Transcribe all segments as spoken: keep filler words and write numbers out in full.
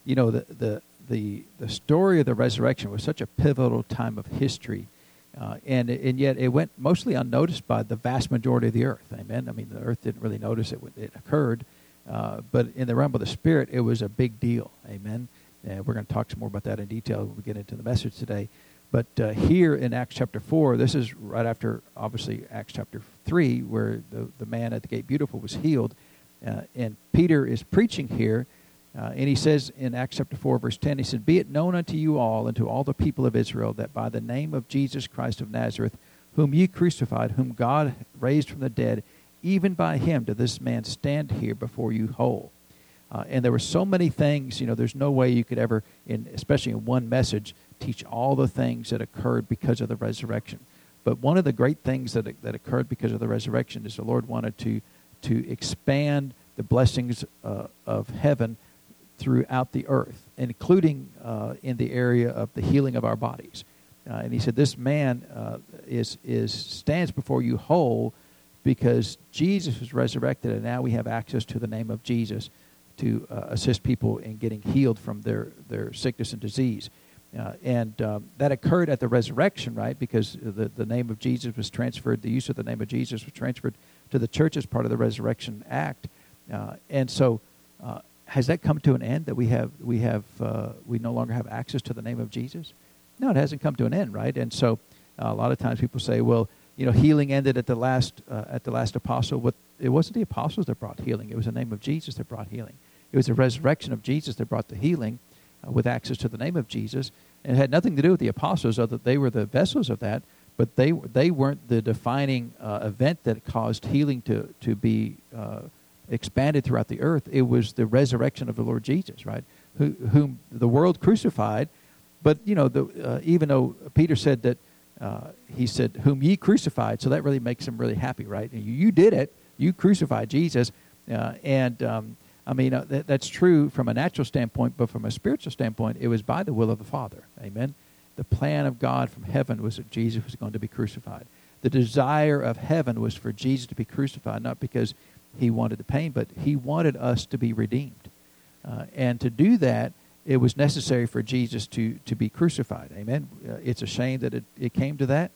you know, the, the, the, the story of the resurrection was such a pivotal time of history. Uh, and and yet it went mostly unnoticed by the vast majority of the earth. Amen. I mean, the earth didn't really notice it when it occurred, uh, but in the realm of the spirit, it was a big deal. Amen. And we're going to talk some more about that in detail when we get into the message today. But uh, here in Acts chapter four, this is right after, obviously, Acts chapter three, where the, the man at the gate beautiful was healed. Uh, and Peter is preaching here. Uh, and he says in Acts chapter four, verse ten, he said, "Be it known unto you all and to all the people of Israel that by the name of Jesus Christ of Nazareth, whom ye crucified, whom God raised from the dead, even by him doth this man stand here before you whole." Uh, and there were so many things, you know, there's no way you could ever, in especially in one message, teach all the things that occurred because of the resurrection. But one of the great things that that occurred because of the resurrection is the Lord wanted to to expand the blessings uh, of heaven throughout the earth, including uh, in the area of the healing of our bodies. Uh, and he said, this man uh, is is stands before you whole because Jesus was resurrected, and now we have access to the name of Jesus to uh, assist people in getting healed from their, their sickness and disease. Uh, and um, that occurred at the resurrection, right? Because the, the name of Jesus was transferred, the use of the name of Jesus was transferred to the church as part of the resurrection act. Uh, and so uh, has that come to an end, that we have we have uh, we no longer have access to the name of Jesus? No, it hasn't come to an end, right? And so uh, a lot of times people say, well, you know, healing ended at the last uh, at the last apostle. But it wasn't the apostles that brought healing. It was the name of Jesus that brought healing. It was the resurrection of Jesus that brought the healing uh, with access to the name of Jesus. And it had nothing to do with the apostles, other they were the vessels of that. But they they weren't the defining uh, event that caused healing to to be uh, expanded throughout the earth. It was the resurrection of the Lord Jesus, right? Who, whom the world crucified. But you know, the, uh, even though Peter said that, uh, he said, "Whom ye crucified," so that really makes him really happy, right? You, you did it. You crucified Jesus, uh, and um, I mean uh, that, that's true from a natural standpoint, but from a spiritual standpoint, it was by the will of the Father. Amen. The plan of God from heaven was that Jesus was going to be crucified. The desire of heaven was for Jesus to be crucified, not because he wanted the pain, but he wanted us to be redeemed. Uh, and to do that, it was necessary for Jesus to, to be crucified. Amen. Uh, it's a shame that it, it came to that,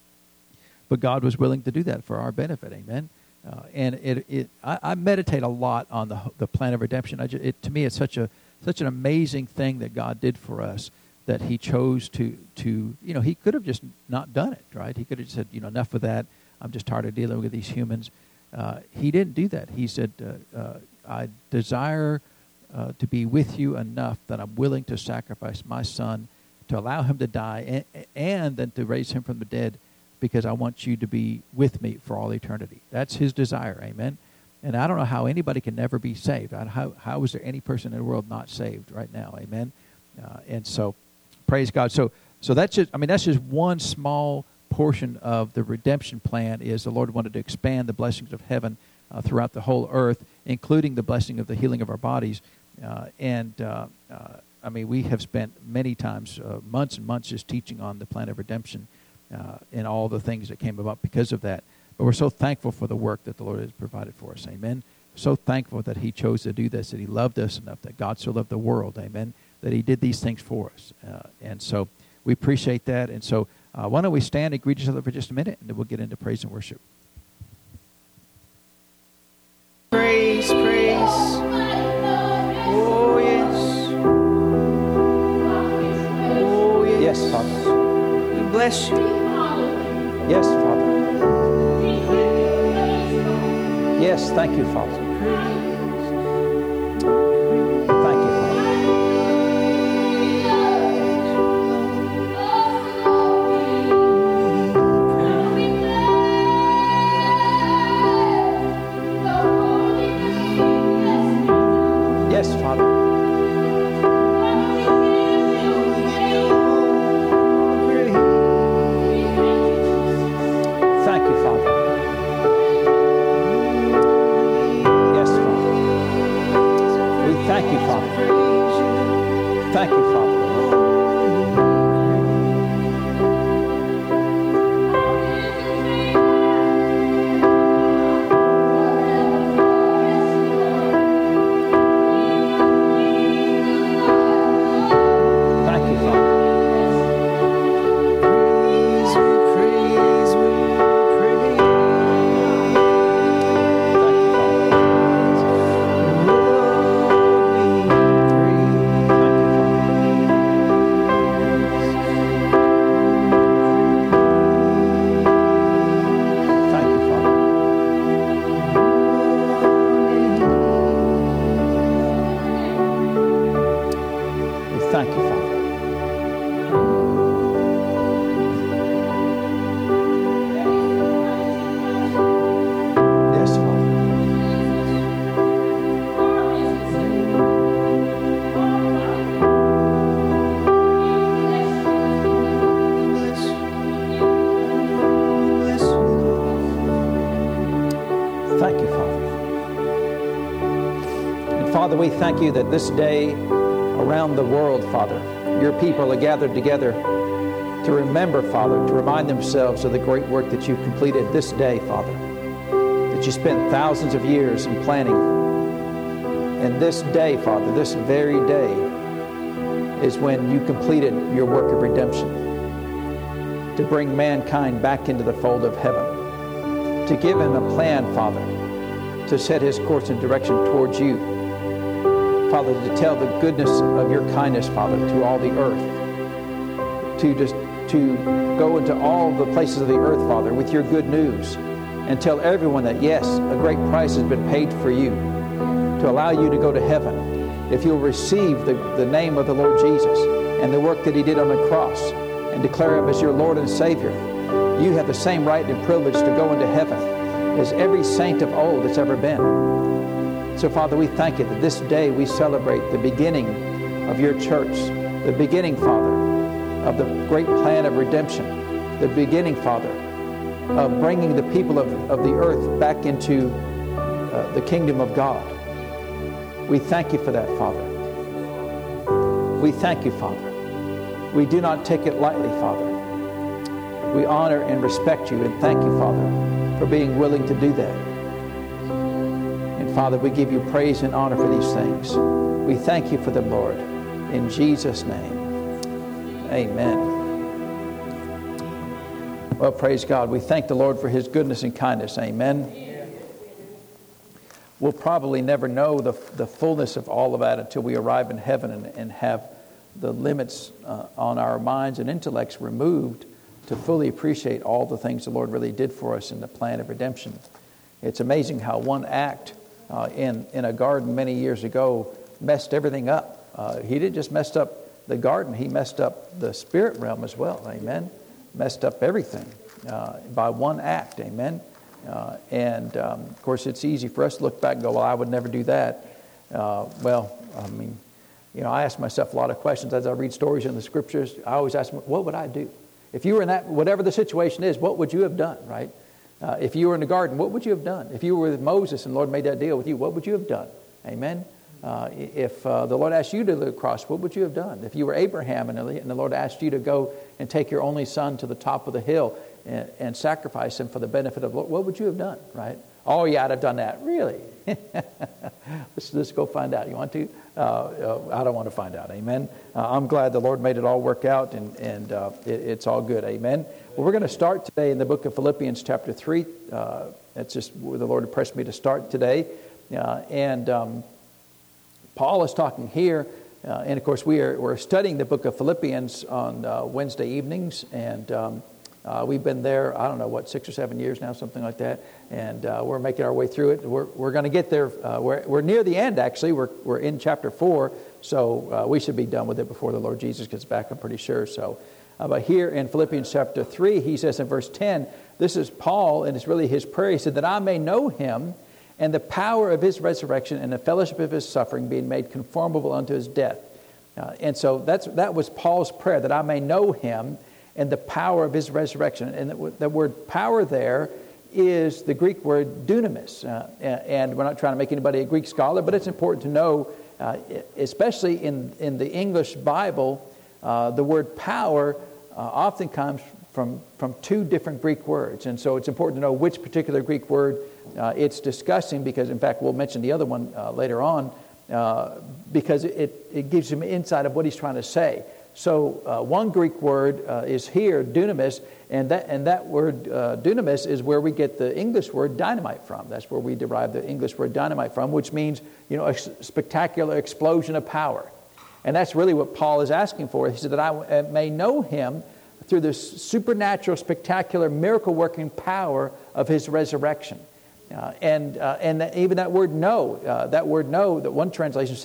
but God was willing to do that for our benefit. Amen. Uh, and it, it I, I meditate a lot on the the plan of redemption. I just, it, to me, it's such a such an amazing thing that God did for us, that he chose to, to, you know, he could have just not done it, right? He could have just said, you know, enough of that. I'm just tired of dealing with these humans. Uh, he didn't do that. He said, uh, uh, I desire uh, to be with you enough that I'm willing to sacrifice my son, to allow him to die, and, and then to raise him from the dead, because I want you to be with me for all eternity. That's his desire, amen? And I don't know how anybody can never be saved. How, how is there any person in the world not saved right now, amen? Uh, and so, praise God. So, so that's just, I mean, that's just one small portion of the redemption plan. Is the Lord wanted to expand the blessings of heaven uh, throughout the whole earth, including the blessing of the healing of our bodies. Uh, and, uh, uh, I mean, we have spent many times, uh, months and months, just teaching on the plan of redemption uh, and all the things that came about because of that. But we're so thankful for the work that the Lord has provided for us. Amen. So thankful that he chose to do this, that he loved us enough, that God so loved the world. Amen. That he did these things for us. Uh, and so we appreciate that. And so uh, why don't we stand and greet each other for just a minute, and then we'll get into praise and worship. Praise, praise. Oh, yes. Oh, yes. Yes, Father. We bless you. Yes, Father. Yes, thank you, Father. Thank you, Father. Yes, Father. Thank you, Father. Yes, Father. We thank you, Father. Thank you, Father. thank you, Father. Yes, Father. Thank you, Father. And Father, we thank you that this day around the world, Father, your people are gathered together to remember, Father, to remind themselves of the great work that you've completed this day, Father, that you spent thousands of years in planning. And this day, Father, this very day is when you completed your work of redemption, to bring mankind back into the fold of heaven, to give him a plan, Father, to set his course and direction towards you. Father, to tell the goodness of your kindness, Father, to all the earth. To just to go into all the places of the earth, Father, with your good news. And tell everyone that, yes, a great price has been paid for you. To allow you to go to heaven. If you'll receive the, the name of the Lord Jesus and the work that he did on the cross and declare him as your Lord and Savior, you have the same right and privilege to go into heaven as every saint of old that's ever been. So, Father, we thank you that this day we celebrate the beginning of your church, the beginning, Father, of the great plan of redemption, the beginning, Father, of bringing the people of, of the earth back into uh, the kingdom of God. We thank you for that, Father. We thank you, Father. We do not take it lightly, Father. We honor and respect you and thank you, Father, for being willing to do that. Father, we give you praise and honor for these things. We thank you for them, Lord. In Jesus' name, amen. Well, praise God. We thank the Lord for his goodness and kindness. Amen. We'll probably never know the, the fullness of all of that until we arrive in heaven and, and have the limits uh, on our minds and intellects removed to fully appreciate all the things the Lord really did for us in the plan of redemption. It's amazing how one act Uh, in, in a garden many years ago messed everything up. Uh, he didn't just mess up the garden, he messed up the spirit realm as well. Amen. Messed up everything uh, by one act. Amen. Uh, and um, of course it's easy for us to look back and go, well, I would never do that. Uh, well, I mean, you know, I ask myself a lot of questions as I read stories in the scriptures. I always ask, what would I do? If you were in that, whatever the situation is, what would you have done, right? Uh, if you were in the garden, what would you have done? If you were with Moses and the Lord made that deal with you, what would you have done? Amen. Uh, if uh, the Lord asked you to the cross, what would you have done? If you were Abraham and the Lord asked you to go and take your only son to the top of the hill and, and sacrifice him for the benefit of the Lord, what would you have done, right? Oh, yeah, I'd have done that. Really? let's, let's go find out. You want to? Uh, uh, I don't want to find out. Amen. Uh, I'm glad the Lord made it all work out, and, and uh, it, it's all good. Amen. Well, we're going to start today in the book of Philippians chapter three. Uh, that's just where the Lord impressed me to start today. Uh, and um, Paul is talking here. Uh, and, of course, we are, we're studying the book of Philippians on uh, Wednesday evenings. And um, uh, we've been there, I don't know, what, six or seven years now, something like that. And uh, we're making our way through it. We're, we're going to get there. Uh, we're, we're near the end, actually. We're, we're in chapter four. So uh, we should be done with it before the Lord Jesus gets back, I'm pretty sure. So. Uh, but here in Philippians chapter three, he says in verse ten, this is Paul, and it's really his prayer. He said, that I may know him and the power of his resurrection and the fellowship of his suffering, being made conformable unto his death. Uh, and so that's that was Paul's prayer, that I may know him and the power of his resurrection. And the, the word power there is the Greek word dunamis. Uh, and we're not trying to make anybody a Greek scholar, but it's important to know, uh, especially in, in the English Bible, Uh, the word power uh, often comes from, from two different Greek words. And so it's important to know which particular Greek word uh, it's discussing, because, in fact, we'll mention the other one uh, later on, uh, because it, it gives you insight of what he's trying to say. So uh, one Greek word uh, is here, dunamis, and that, and that word uh, dunamis is where we get the English word dynamite from. That's where we derive the English word dynamite from, which means, you know, a spectacular explosion of power. And that's really what Paul is asking for. He said that I may know him through the supernatural, spectacular, miracle-working power of his resurrection. Uh, and uh, and that, even that word know, uh, that word know, that one translation says,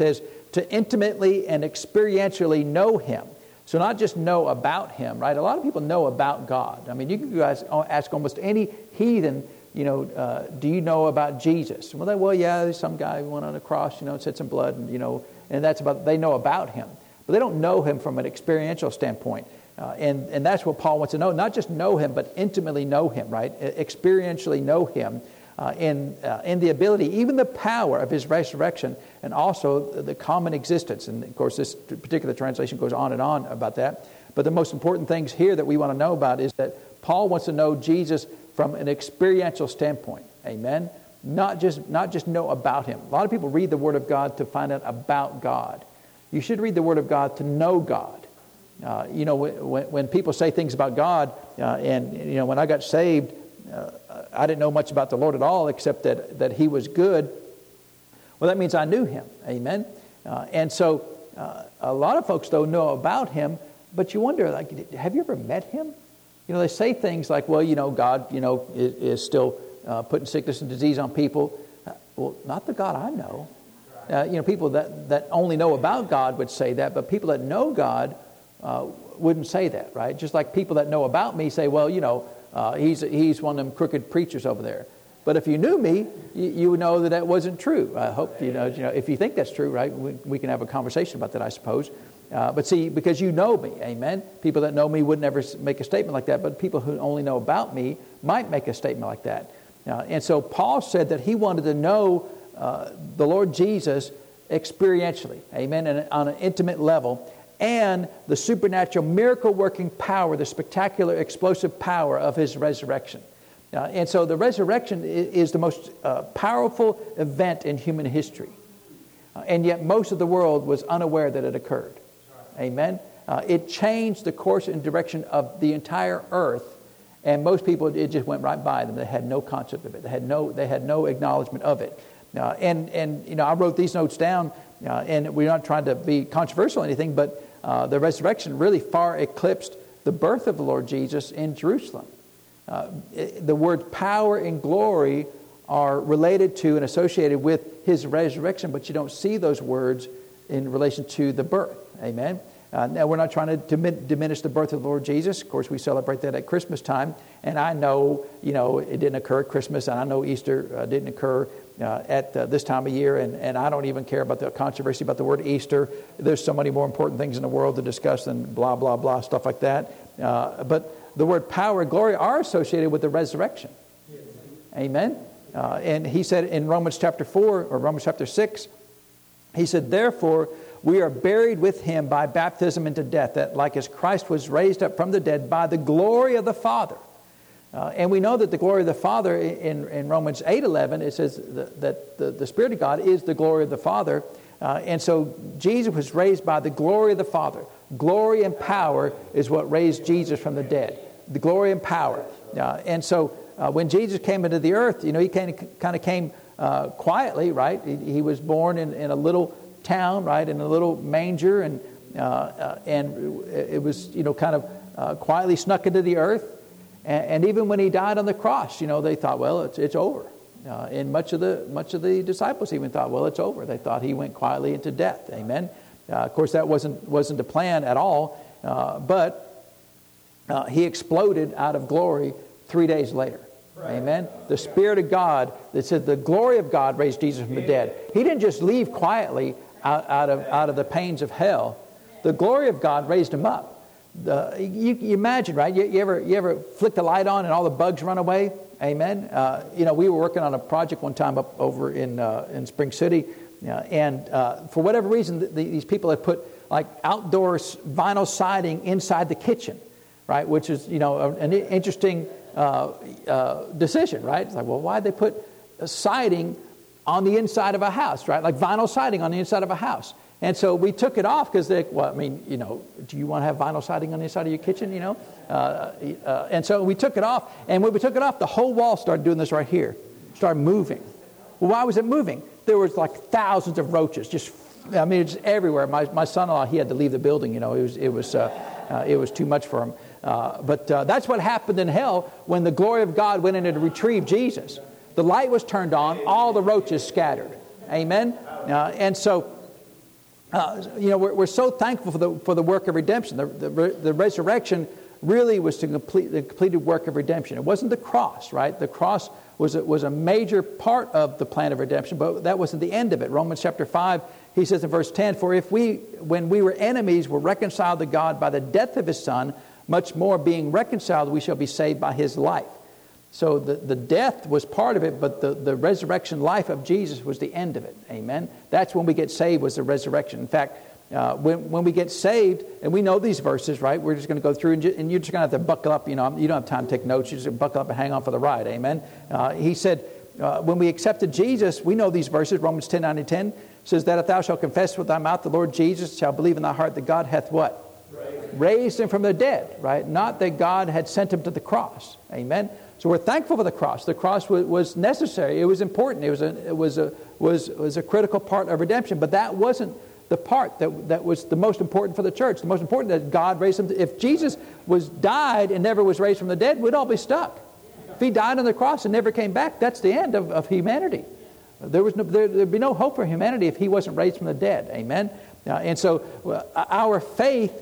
to intimately and experientially know him. So not just know about him, right? A lot of people know about God. I mean, you can ask, ask almost any heathen, you know, uh, do you know about Jesus? Well, they, well, yeah, there's some guy who went on a cross, you know, and shed some blood, and, you know, and that's about, they know about him. But they don't know him from an experiential standpoint. Uh, and, and that's what Paul wants to know. Not just know him, but intimately know him, right? Experientially know him uh, in, uh, in the ability, even the power of his resurrection, and also the common existence. And, of course, this particular translation goes on and on about that. But the most important things here that we want to know about is that Paul wants to know Jesus from an experiential standpoint. Amen? Not just, not just know about him. A lot of people read the Word of God to find out about God. You should read the Word of God to know God. Uh, you know, when, when people say things about God, uh, and, you know, when I got saved, uh, I didn't know much about the Lord at all except that, that he was good. Well, that means I knew him. Amen? Uh, and so uh, a lot of folks don't know about him, but you wonder, like, have you ever met him? You know, they say things like, well, you know, God, you know, is, is still uh, putting sickness and disease on people. Uh, well, not the God I know. Uh, you know, people that, that only know about God would say that, but people that know God uh, wouldn't say that, right? Just like people that know about me say, well, you know, uh, he's he's one of them crooked preachers over there. But if you knew me, you, you would know that that wasn't true. I hope you know, you know, if you think that's true, right, we, we can have a conversation about that, I suppose. Uh, but see, because you know me, amen? People that know me would never make a statement like that, but people who only know about me might make a statement like that. Uh, and so Paul said that he wanted to know uh, the Lord Jesus experientially, amen, and on an intimate level, and the supernatural miracle-working power, the spectacular explosive power of his resurrection. Uh, and so the resurrection is the most uh, powerful event in human history. Uh, and yet most of the world was unaware that it occurred. Amen? Uh, it changed the course and direction of the entire earth. And most people, it just went right by them. They had no concept of it. They had no, they had no acknowledgement of it. Uh, and, and, you know, I wrote these notes down, uh, and we're not trying to be controversial or anything, but uh, the resurrection really far eclipsed the birth of the Lord Jesus in Jerusalem. Uh, the words power and glory are related to and associated with his resurrection, but you don't see those words in relation to the birth. Amen? Uh, now, we're not trying to dim- diminish the birth of the Lord Jesus. Of course, we celebrate that at Christmas time. And I know, you know, it didn't occur at Christmas, and I know Easter uh, didn't occur uh, at uh, this time of year. And, and I don't even care about the controversy about the word Easter. There's so many more important things in the world to discuss than blah, blah, blah, stuff like that. Uh, but the word power and glory are associated with the resurrection. Amen? Uh, and he said in Romans chapter four, or Romans chapter six, he said, therefore, we are buried with him by baptism into death, that like as Christ was raised up from the dead by the glory of the Father. Uh, and we know that the glory of the Father, in, in Romans eight eleven, it says that, that the, the Spirit of God is the glory of the Father. Uh, and so Jesus was raised by the glory of the Father. Glory and power is what raised Jesus from the dead. The glory and power. Uh, and so uh, when Jesus came into the earth, you know, he kind of, kind of came uh, quietly, right? He, he was born in, in a little town, right, in a little manger, and uh, uh, and it was, you know, kind of uh, quietly snuck into the earth. And, and even when he died on the cross, you know, they thought, well, it's it's over. Uh, and much of the much of the disciples even thought, well, it's over. They thought he went quietly into death. Amen. Uh, of course, that wasn't wasn't the plan at all. Uh, but uh, he exploded out of glory three days later. Right. Amen. The Spirit of God, that said the glory of God raised Jesus from the dead. He didn't just leave quietly out, out of out of the pains of hell. The glory of God raised him up. The, you, you imagine, right? You, you ever you ever flick the light on and all the bugs run away? Amen. Uh, you know, we were working on a project one time up over in uh, in Spring City, uh, and uh, for whatever reason, the, these people had put like outdoor vinyl siding inside the kitchen, right? Which is, you know, an interesting uh, uh, decision, right? It's like, well, why'd they put siding on the inside of a house, right? Like vinyl siding on the inside of a house. And so we took it off because they, well, I mean, you know, do you want to have vinyl siding on the inside of your kitchen, you know? Uh, uh, and so we took it off. And when we took it off, the whole wall started doing this right here. Started moving. Well, why was it moving? There was like thousands of roaches. Just, I mean, it's everywhere. My my son-in-law, he had to leave the building, you know. It was, it was, uh, uh, it was too much for him. Uh, but uh, that's what happened in hell when the glory of God went in to retrieve Jesus. The light was turned on. All the roaches scattered. Amen? Uh, and so... uh, you know, we're, we're so thankful for the for the work of redemption. The, the, the resurrection really was to complete the completed work of redemption. It wasn't the cross, right? The cross was a, was a major part of the plan of redemption, but that wasn't the end of it. Romans chapter five, he says in verse ten, "For if we, when we were enemies, were reconciled to God by the death of his Son, much more being reconciled, we shall be saved by his life." So the, the death was part of it, but the, the resurrection life of Jesus was the end of it. Amen? That's when we get saved, was the resurrection. In fact, uh, when, when we get saved, and we know these verses, right? We're just going to go through, and, ju- and you're just going to have to buckle up. You know, you don't have time to take notes. You just buckle up and hang on for the ride. Amen? Uh, he said, uh, when we accepted Jesus, we know these verses. Romans ten, nine and ten says that if thou shalt confess with thy mouth the Lord Jesus, shalt believe in thy heart that God hath what? Raised him from the dead, right? Not that God had sent him to the cross. Amen? So we're thankful for the cross. The cross was, was necessary. It was important. It was a, it was a, was, was a critical part of redemption. But that wasn't the part that, that was the most important for the church. The most important that God raised him. To, if Jesus was died and never was raised from the dead, we'd all be stuck. If he died on the cross and never came back, that's the end of, of humanity. There was no, there, there'd be no hope for humanity if he wasn't raised from the dead. Amen? Uh, and so uh, our faith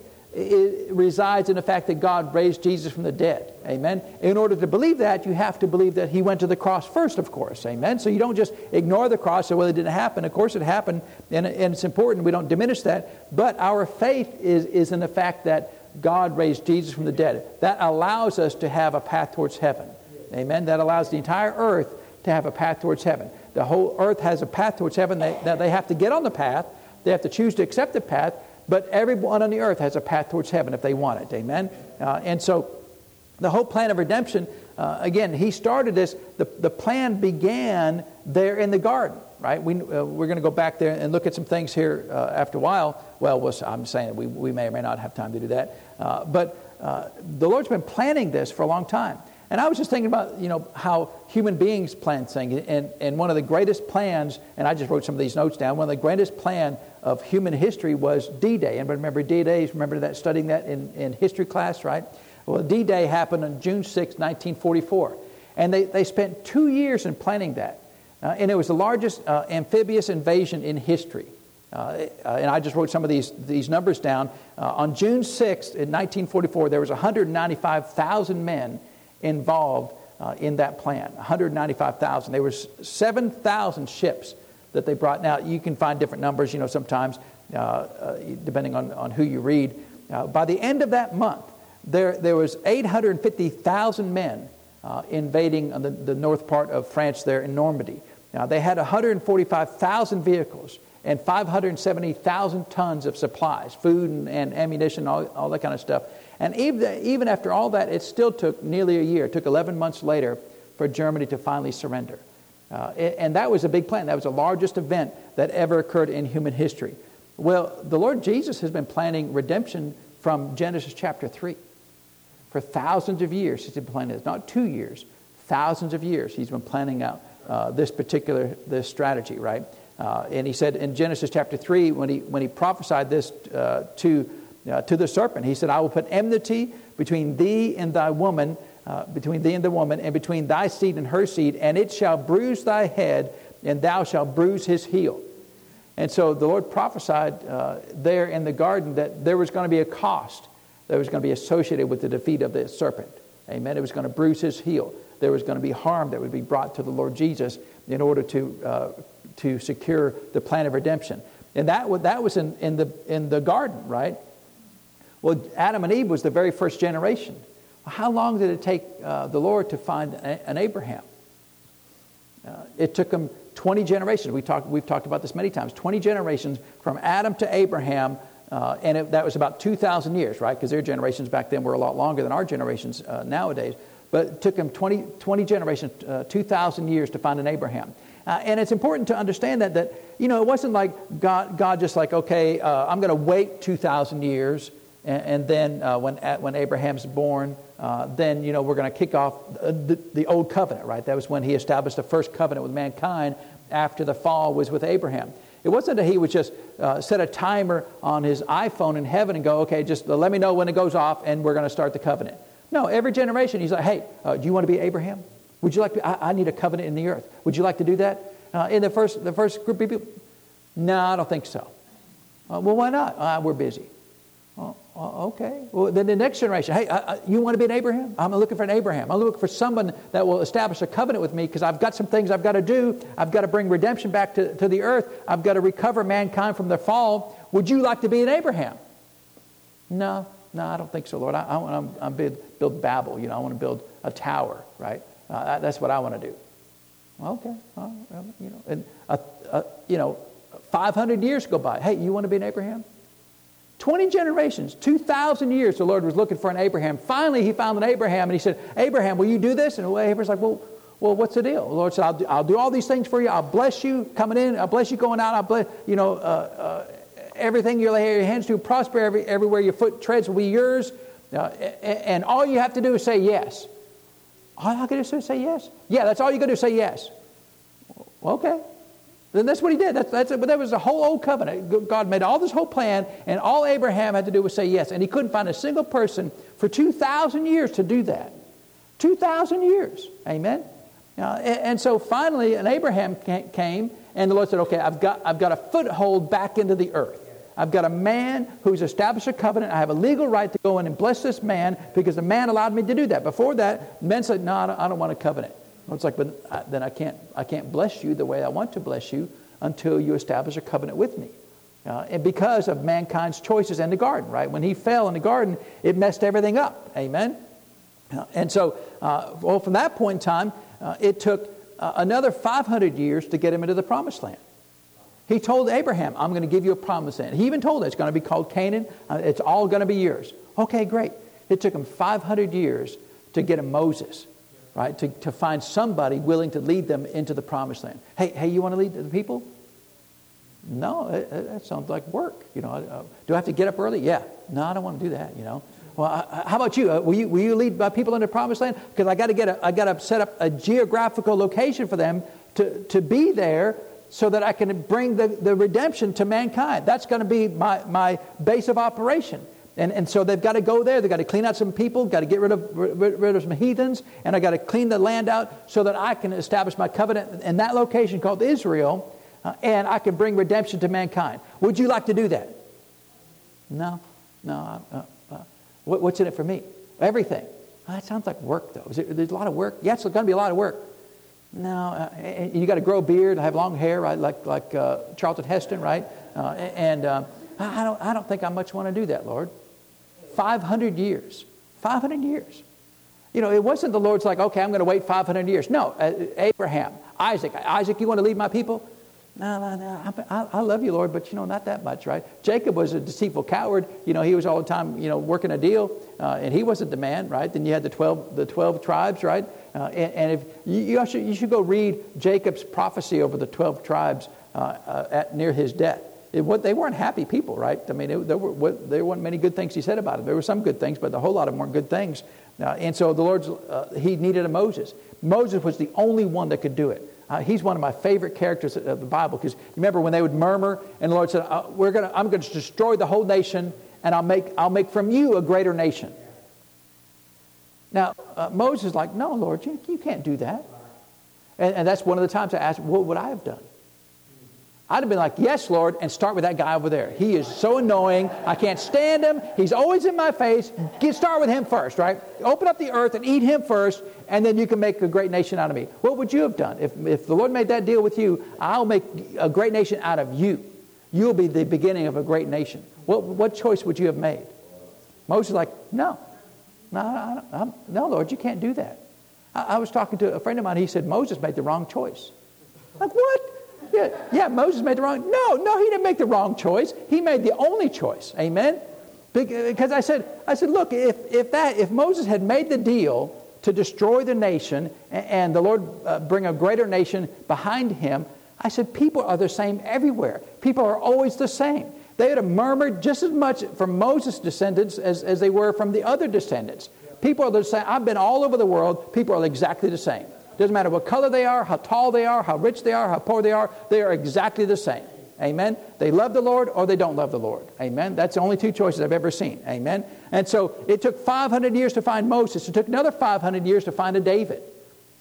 it resides in the fact that God raised Jesus from the dead. Amen. In order to believe that, you have to believe that he went to the cross first, of course. Amen. So you don't just ignore the cross and say, well, it didn't happen. Of course it happened, and, and it's important. We don't diminish that. But our faith is, is in the fact that God raised Jesus from the dead. That allows us to have a path towards heaven. Amen. That allows the entire earth to have a path towards heaven. The whole earth has a path towards heaven. They, that they have to get on the path. They have to choose to accept the path. But everyone on the earth has a path towards heaven if they want it. Amen? Uh, and so the whole plan of redemption, uh, again, he started this. The, the plan began there in the garden, right? We, uh, we're going to go back there and look at some things here uh, after a while. Well, we'll I'm saying we, we may or may not have time to do that. Uh, but uh, the Lord's been planning this for a long time. And I was just thinking about, you know, how human beings plan things. And, and one of the greatest plans, and I just wrote some of these notes down, one of the greatest plan of human history was D-Day. Anybody remember D-Day? Remember that, studying that in, in history class, right? Well, D-Day happened on June sixth, nineteen forty-four. And they, they spent two years in planning that. Uh, and it was the largest uh, amphibious invasion in history. Uh, and I just wrote some of these, these numbers down. Uh, on June sixth, in nineteen forty-four, there was one hundred ninety-five thousand men involved uh, in that plan. one hundred ninety-five thousand. There was seven thousand ships that they brought. Now, you can find different numbers, you know, sometimes, uh, uh, depending on, on who you read. Uh, by the end of that month, there, there was eight hundred fifty thousand men uh, invading on the, the north part of France there in Normandy. Now, they had one hundred forty-five thousand vehicles and five hundred seventy thousand tons of supplies, food and, and ammunition, all, all that kind of stuff. And even, even after all that, it still took nearly a year. It took eleven months later for Germany to finally surrender. Uh, and that was a big plan. That was the largest event that ever occurred in human history. Well, the Lord Jesus has been planning redemption from Genesis chapter three. For thousands of years, he's been planning this. Not two years, thousands of years he's been planning out uh, this particular this strategy, right? Uh, and he said in Genesis chapter three, when he when he prophesied this uh, to uh, to the serpent, he said, "I will put enmity between thee and thy woman, uh, between thee and the woman, and between thy seed and her seed, and it shall bruise thy head, and thou shalt bruise his heel." And so the Lord prophesied uh, there in the garden that there was going to be a cost that was going to be associated with the defeat of the serpent. Amen. It was going to bruise his heel. There was going to be harm that would be brought to the Lord Jesus in order to uh, to secure the plan of redemption. And that was, that was in, in the in the garden, right? Well, Adam and Eve was the very first generation. How long did it take uh, the Lord to find a, an Abraham? Uh, it took him twenty generations. We talked, we've talked about this many times. twenty generations from Adam to Abraham, uh, and it, that was about two thousand years, right? Because their generations back then were a lot longer than our generations uh, nowadays. But it took him twenty, twenty generations, uh, two thousand years to find an Abraham. Uh, and it's important to understand that, that, you know, it wasn't like God, God just like, okay, uh, I'm going to wait two thousand years, and, and then uh, when when Abraham's born, uh, then, you know, we're going to kick off the, the old covenant, right? That was when he established the first covenant with mankind after the fall was with Abraham. It wasn't that he would just uh, set a timer on his iPhone in heaven and go, okay, just let me know when it goes off and we're going to start the covenant. No, every generation he's like, hey, uh, do you want to be Abraham? Would you like to? I, I need a covenant in the earth. Would you like to do that? Uh, in the first the first group of people, no, I don't think so. Uh, well, why not? Uh, we're busy. Oh, okay. Well, then the next generation, hey, uh, you want to be an Abraham? I'm looking for an Abraham. I'm looking for someone that will establish a covenant with me because I've got some things I've got to do. I've got to bring redemption back to, to the earth. I've got to recover mankind from their fall. Would you like to be an Abraham? No, no, I don't think so, Lord. I, I want to build, build Babel. You know, I want to build a tower, right? Uh, that's what I want to do. Okay, well, you know, and uh, uh, you know, five hundred years go by. Hey, you want to be an Abraham? twenty generations, two thousand years, the Lord was looking for an Abraham. Finally, he found an Abraham, and he said, Abraham, will you do this? And Abraham's like, well, well, what's the deal? The Lord said, I'll do, I'll do all these things for you. I'll bless you coming in. I'll bless you going out. I'll bless, you know, uh, uh, everything you lay your hands to, prosper every, everywhere your foot treads will be yours. Uh, and all you have to do is say yes. All I got to do is say yes. Yeah, that's all you got to do is say yes. Okay. Then that's what he did. That's, that's it. But that was the whole old covenant. God made all this whole plan, and all Abraham had to do was say yes. And he couldn't find a single person for two thousand years to do that. two thousand years. Amen? Uh, and, and so finally, an Abraham came, and the Lord said, okay, I've got, I've got a foothold back into the earth. I've got a man who's established a covenant. I have a legal right to go in and bless this man because the man allowed me to do that. Before that, men said, no, I don't, I don't want a covenant. It's like, but I, then I can't, I can't bless you the way I want to bless you until you establish a covenant with me. Uh, and because of mankind's choices in the garden, right? When he fell in the garden, it messed everything up. Amen? Uh, and so, uh, well, from that point in time, uh, it took uh, another five hundred years to get him into the promised land. He told Abraham, I'm going to give you a promised land. He even told him it's going to be called Canaan. Uh, it's all going to be yours. Okay, great. It took him five hundred years to get him Moses. Right, to, to find somebody willing to lead them into the promised land. Hey, hey, you want to lead the people? No, it, it, that sounds like work. You know, uh, do I have to get up early? Yeah. No, I don't want to do that. You know. Well, uh, how about you? Uh, will you will you lead my people into the promised land? Because I got to get a, I got to set up a geographical location for them to, to be there, so that I can bring the, the redemption to mankind. That's going to be my my base of operation. And, and so they've got to go there. They've got to clean out some people, got to get rid of rid, rid of some heathens, and I got to clean the land out so that I can establish my covenant in that location called Israel, uh, and I can bring redemption to mankind. Would you like to do that? No, no. Uh, uh, what, what's in it for me? Everything. Oh, that sounds like work, though. Is it, there's a lot of work. Yes, there's going to be a lot of work. No, uh, you got to grow a beard, have long hair, right? Like like uh, Charlton Heston, right? Uh, and uh, I don't I don't think I much want to do that, Lord. five hundred years. five hundred years. You know, it wasn't the Lord's like, okay, I'm going to wait five hundred years. No, uh, Abraham, Isaac. Isaac, you want to lead my people? No, no, no. I, I love you, Lord, but, you know, not that much, right? Jacob was a deceitful coward. You know, he was all the time, you know, working a deal, uh, and he wasn't the man, right? Then you had the twelve, the twelve tribes, right? Uh, and, and if you, you, should, you should go read Jacob's prophecy over the twelve tribes uh, uh, at near his death. It, what, they weren't happy people, right? I mean, it, there, were, what, there weren't many good things he said about them. There were some good things, but a whole lot of them weren't good things. Uh, and so the Lord's, uh, he needed a Moses. Moses was the only one that could do it. Uh, he's one of my favorite characters of the Bible, because remember when they would murmur, and the Lord said, uh, "We're gonna, I'm going to destroy the whole nation, and I'll make, I'll make from you a greater nation." Now uh, Moses is like, "No, Lord, you, you can't do that." And, and that's one of the times I asked, "What would I have done?" I'd have been like, yes, Lord, and start with that guy over there. He is so annoying. I can't stand him. He's always in my face. Get start with him first, right? Open up the earth and eat him first, and then you can make a great nation out of me. What would you have done? If, if the Lord made that deal with you, I'll make a great nation out of you. You'll be the beginning of a great nation. What, what choice would you have made? Moses is like, no. No, I don't, I'm, no, Lord, you can't do that. I, I was talking to a friend of mine. He said Moses made the wrong choice. Like, what? Yeah, yeah, Moses made the wrong... No, no, he didn't make the wrong choice. He made the only choice. Amen? Because I said, I said, look, if if that if Moses had made the deal to destroy the nation and, and the Lord uh, bring a greater nation behind him, I said, people are the same everywhere. People are always the same. They would have murmured just as much from Moses' descendants as, as they were from the other descendants. People are the same. I've been all over the world. People are exactly the same. Doesn't matter what color they are, how tall they are, how rich they are, how poor they are. They are exactly the same. Amen? They love the Lord or they don't love the Lord. Amen? That's the only two choices I've ever seen. Amen? And so it took five hundred years to find Moses. It took another five hundred years to find a David.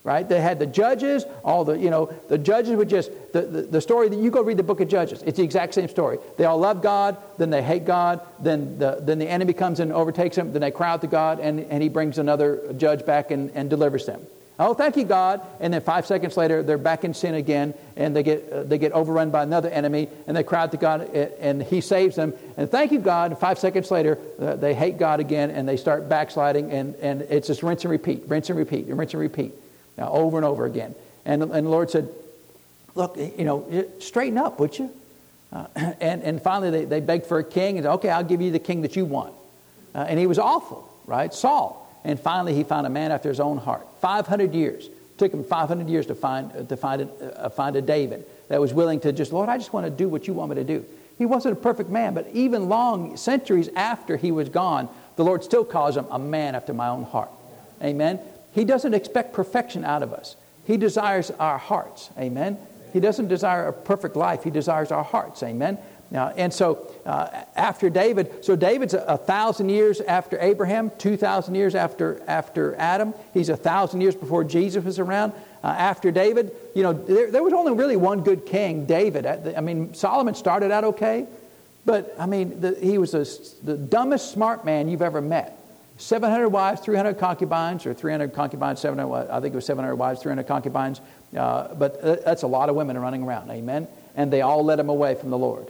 right? They had the judges, all the, you know, the judges would just, the, the, the story that you go read the book of Judges, it's the exact same story. They all love God, then they hate God, then the, then the enemy comes and overtakes them, then they cry out to God, and, and he brings another judge back and, and delivers them. Oh, thank you, God. And then five seconds later, they're back in sin again, and they get uh, they get overrun by another enemy, and they cry out to God, and, and he saves them. And thank you, God. And five seconds later, uh, they hate God again, and they start backsliding, and, and it's just rinse and repeat, rinse and repeat, rinse and repeat, now, over and over again. And, and the Lord said, look, you know, straighten up, would you? Uh, and, and finally, they, they begged for a king, and said, okay, I'll give you the king that you want. Uh, and he was awful, right? Saul. And finally, he found a man after his own heart. five hundred years. It took him five hundred years to find uh, to find a, uh, find a David that was willing to just, Lord, I just want to do what you want me to do. He wasn't a perfect man, but even long centuries after he was gone, the Lord still calls him a man after my own heart. Amen. He doesn't expect perfection out of us. He desires our hearts. Amen. He doesn't desire a perfect life. He desires our hearts. Amen. Now, and so uh, after David, so David's a, a thousand years after Abraham, two thousand years after after Adam. He's a thousand years before Jesus was around. Uh, after David, you know, there, there was only really one good king, David. I mean, Solomon started out okay, but I mean, the, he was a, the dumbest smart man you've ever met. seven hundred wives, three hundred concubines, or three hundred concubines, seven hundred, I think it was seven hundred wives, three hundred concubines. Uh, but that's a lot of women running around, amen? And they all led him away from the Lord.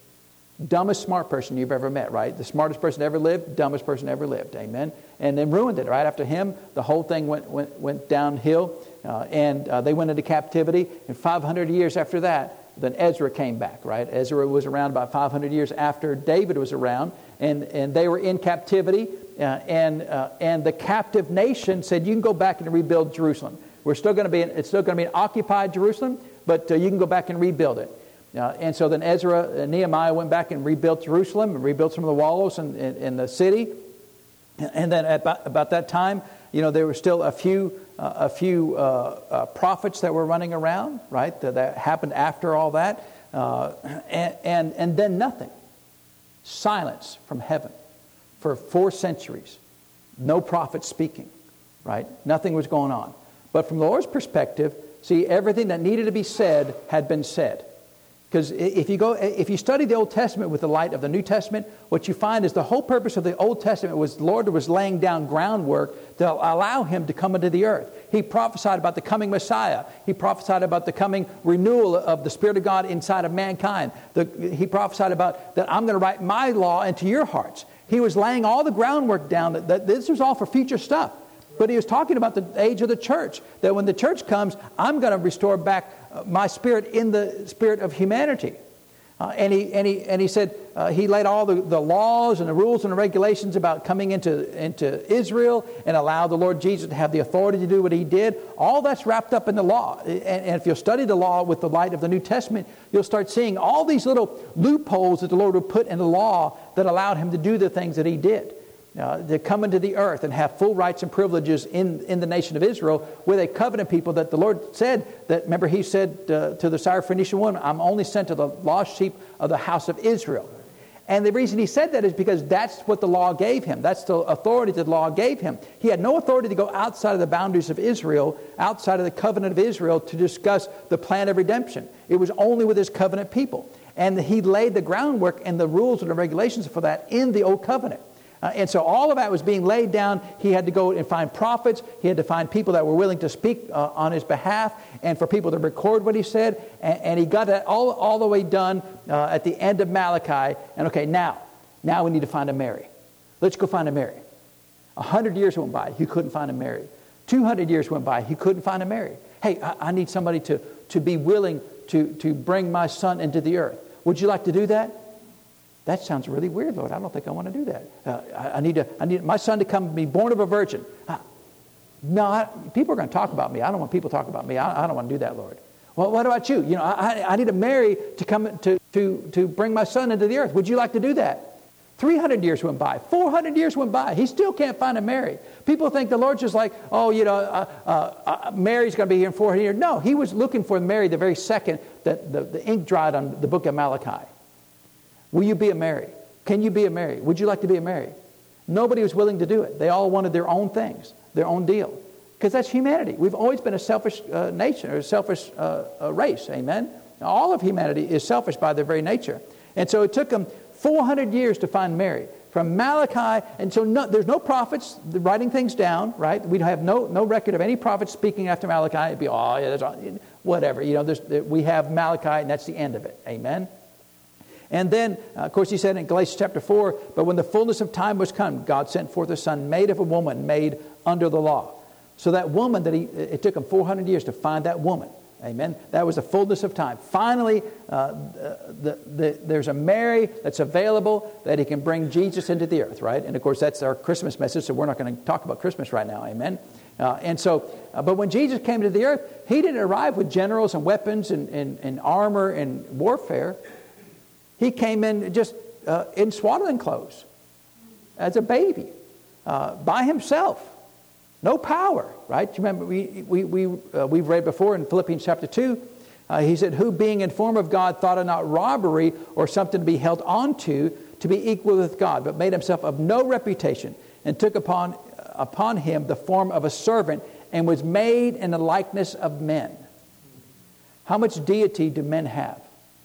Dumbest smart person you've ever met, right? The smartest person ever lived, dumbest person ever lived, amen? And then ruined it. Right after him, the whole thing went went, went downhill, uh, and uh, they went into captivity. And five hundred years after that, then Ezra came back, right? Ezra was around about five hundred years after David was around, and, and they were in captivity, uh, and uh, and the captive nation said, you can go back and rebuild Jerusalem. We're still going to be, in, it's still going to be an occupied Jerusalem, but uh, you can go back and rebuild it. Uh, and so then Ezra and Nehemiah went back and rebuilt Jerusalem and rebuilt some of the walls in, in, in the city. And then at about, about that time, you know, there were still a few uh, a few uh, uh, prophets that were running around, right? That, that happened after all that. Uh, and, and, and then nothing. Silence from heaven for four centuries. No prophet speaking, right? Nothing was going on. But from the Lord's perspective, see, everything that needed to be said had been said. Because if you go, if you study the Old Testament with the light of the New Testament, what you find is the whole purpose of the Old Testament was the Lord was laying down groundwork to allow him to come into the earth. He prophesied about the coming Messiah. He prophesied about the coming renewal of the Spirit of God inside of mankind. The, he prophesied about that I'm going to write my law into your hearts. He was laying all the groundwork down. That, that this was all for future stuff. But he was talking about the age of the church, that when the church comes, I'm going to restore back my spirit in the spirit of humanity. Uh, and he and he and he said uh, he laid all the, the laws and the rules and the regulations about coming into into Israel and allowed the Lord Jesus to have the authority to do what he did. All that's wrapped up in the law. And, and if you'll study the law with the light of the New Testament, you'll start seeing all these little loopholes that the Lord would put in the law that allowed him to do the things that he did. Uh, to come into the earth and have full rights and privileges in, in the nation of Israel with a covenant people that the Lord said that, remember he said uh, to the Syrophoenician woman, I'm only sent to the lost sheep of the house of Israel. And the reason he said that is because that's what the law gave him. That's the authority that the law gave him. He had no authority to go outside of the boundaries of Israel, outside of the covenant of Israel to discuss the plan of redemption. It was only with his covenant people. And he laid the groundwork and the rules and the regulations for that in the old covenant. Uh, and so all of that was being laid down. He had to go and find prophets. He had to find people that were willing to speak uh, on his behalf and for people to record what he said. And, and he got that all, all the way done uh, at the end of Malachi. And okay, now, now we need to find a Mary. Let's go find a Mary. A hundred years went by. He couldn't find a Mary. Two hundred years went by. He couldn't find a Mary. Hey, I, I need somebody to, to be willing to, to bring my son into the earth. Would you like to do that? That sounds really weird, Lord. I don't think I want to do that. Uh, I, I need to. I need my son to come be born of a virgin. Uh, no, I, people are going to talk about me. I don't want people to talk about me. I, I don't want to do that, Lord. Well, what about you? You know, I, I need a Mary to come to, to, to bring my son into the earth. Would you like to do that? three hundred years went by. four hundred years went by. He still can't find a Mary. People think the Lord's just like, oh, you know, uh, uh, uh, Mary's going to be here in four hundred years. No, he was looking for Mary the very second that the, the ink dried on the book of Malachi. Will you be a Mary? Can you be a Mary? Would you like to be a Mary? Nobody was willing to do it. They all wanted their own things, their own deal. Because that's humanity. We've always been a selfish uh, nation, or a selfish uh, uh, race. Amen? All of humanity is selfish by their very nature. And so it took them four hundred years to find Mary. From Malachi, and so no, there's no prophets writing things down, right? We have no no record of any prophets speaking after Malachi. It'd be, oh, yeah, that's all, whatever. You know, there's, we have Malachi, and that's the end of it. Amen? And then, uh, of course, he said in Galatians chapter four, but when the fullness of time was come, God sent forth a son made of a woman, made under the law. So that woman that he, it took him four hundred years to find that woman. Amen. That was the fullness of time. Finally, uh, the, the, there's a Mary that's available that he can bring Jesus into the earth, right? And of course, that's our Christmas message, so we're not going to talk about Christmas right now. Amen. Uh, and so, uh, but when Jesus came to the earth, he didn't arrive with generals and weapons and, and, and armor and warfare. He came in just uh, in swaddling clothes as a baby uh, by himself. No power, right? You remember we we we uh, we've read before in Philippians chapter two. Uh, he said, "Who being in form of God thought it not robbery or something to be held onto to be equal with God, but made himself of no reputation, and took upon upon him the form of a servant, and was made in the likeness of men." How much deity do men have?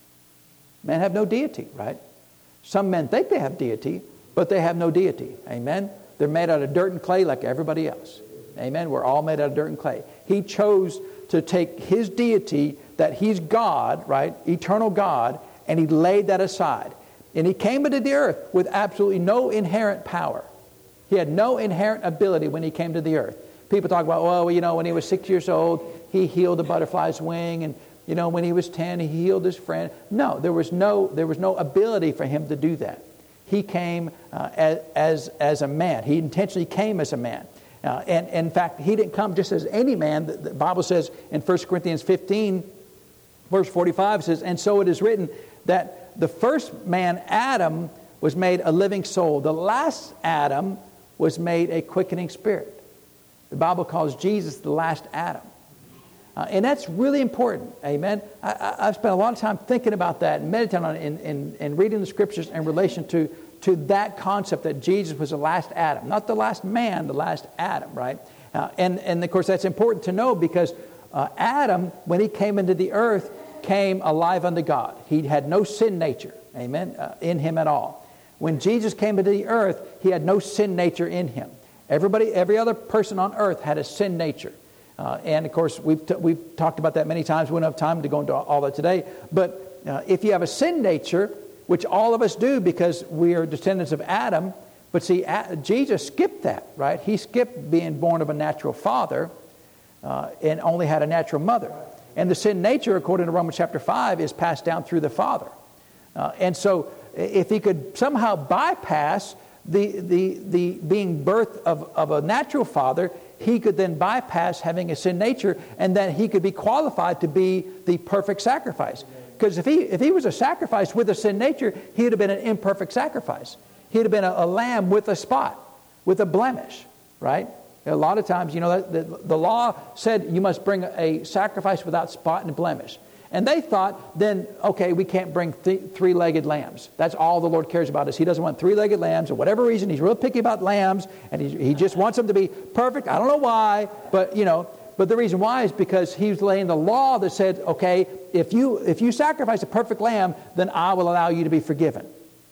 Men have no deity, right? Some men think they have deity, but they have no deity. Amen. They're made out of dirt and clay like everybody else. Amen. We're all made out of dirt and clay. He chose to take his deity, that he's God, right? Eternal God, and he laid that aside. And he came into the earth with absolutely no inherent power. He had no inherent ability when he came to the earth. People talk about, well, you know, when he was six years old, he healed a butterfly's wing, and you know, when he was ten, he healed his friend. No, there was no there was no ability for him to do that. He came uh, as, as as a man. He intentionally came as a man. Uh, and, and in fact, he didn't come just as any man. The, the Bible says in First Corinthians fifteen, verse forty-five, says, "And so it is written that the first man, Adam, was made a living soul. The last Adam was made a quickening spirit." The Bible calls Jesus the last Adam. Uh, and that's really important. Amen. I, I, I've spent a lot of time thinking about that and meditating on it and, and, and reading the scriptures in relation to to that concept that Jesus was the last Adam. Not the last man, the last Adam, right? Uh, and, and of course that's important to know because uh, Adam, when he came into the earth, came alive unto God. He had no sin nature, amen, uh, in him at all. When Jesus came into the earth, he had no sin nature in him. Everybody, every other person on earth had a sin nature. Uh, and of course, we've, t- we've talked about that many times. We don't have time to go into all that today. But uh, if you have a sin nature, which all of us do because we are descendants of Adam. But see, Jesus skipped that, right? He skipped being born of a natural father uh, and only had a natural mother. And the sin nature, according to Romans chapter five, is passed down through the father. Uh, and so if he could somehow bypass the, the, the being birth of, of a natural father, he could then bypass having a sin nature, and then he could be qualified to be the perfect sacrifice. Because if he if he was a sacrifice with a sin nature, he would have been an imperfect sacrifice. He'd have been a, a lamb with a spot, with a blemish, right? A lot of times, you know, the, the law said you must bring a sacrifice without spot and blemish. And they thought, then, okay, we can't bring th- three-legged lambs. That's all the Lord cares about is he doesn't want three-legged lambs. For whatever reason, he's real picky about lambs, and he, he just wants them to be perfect. I don't know why, but, you know, but the reason why is because he was laying the law that said, okay, if you if you sacrifice a perfect lamb, then I will allow you to be forgiven.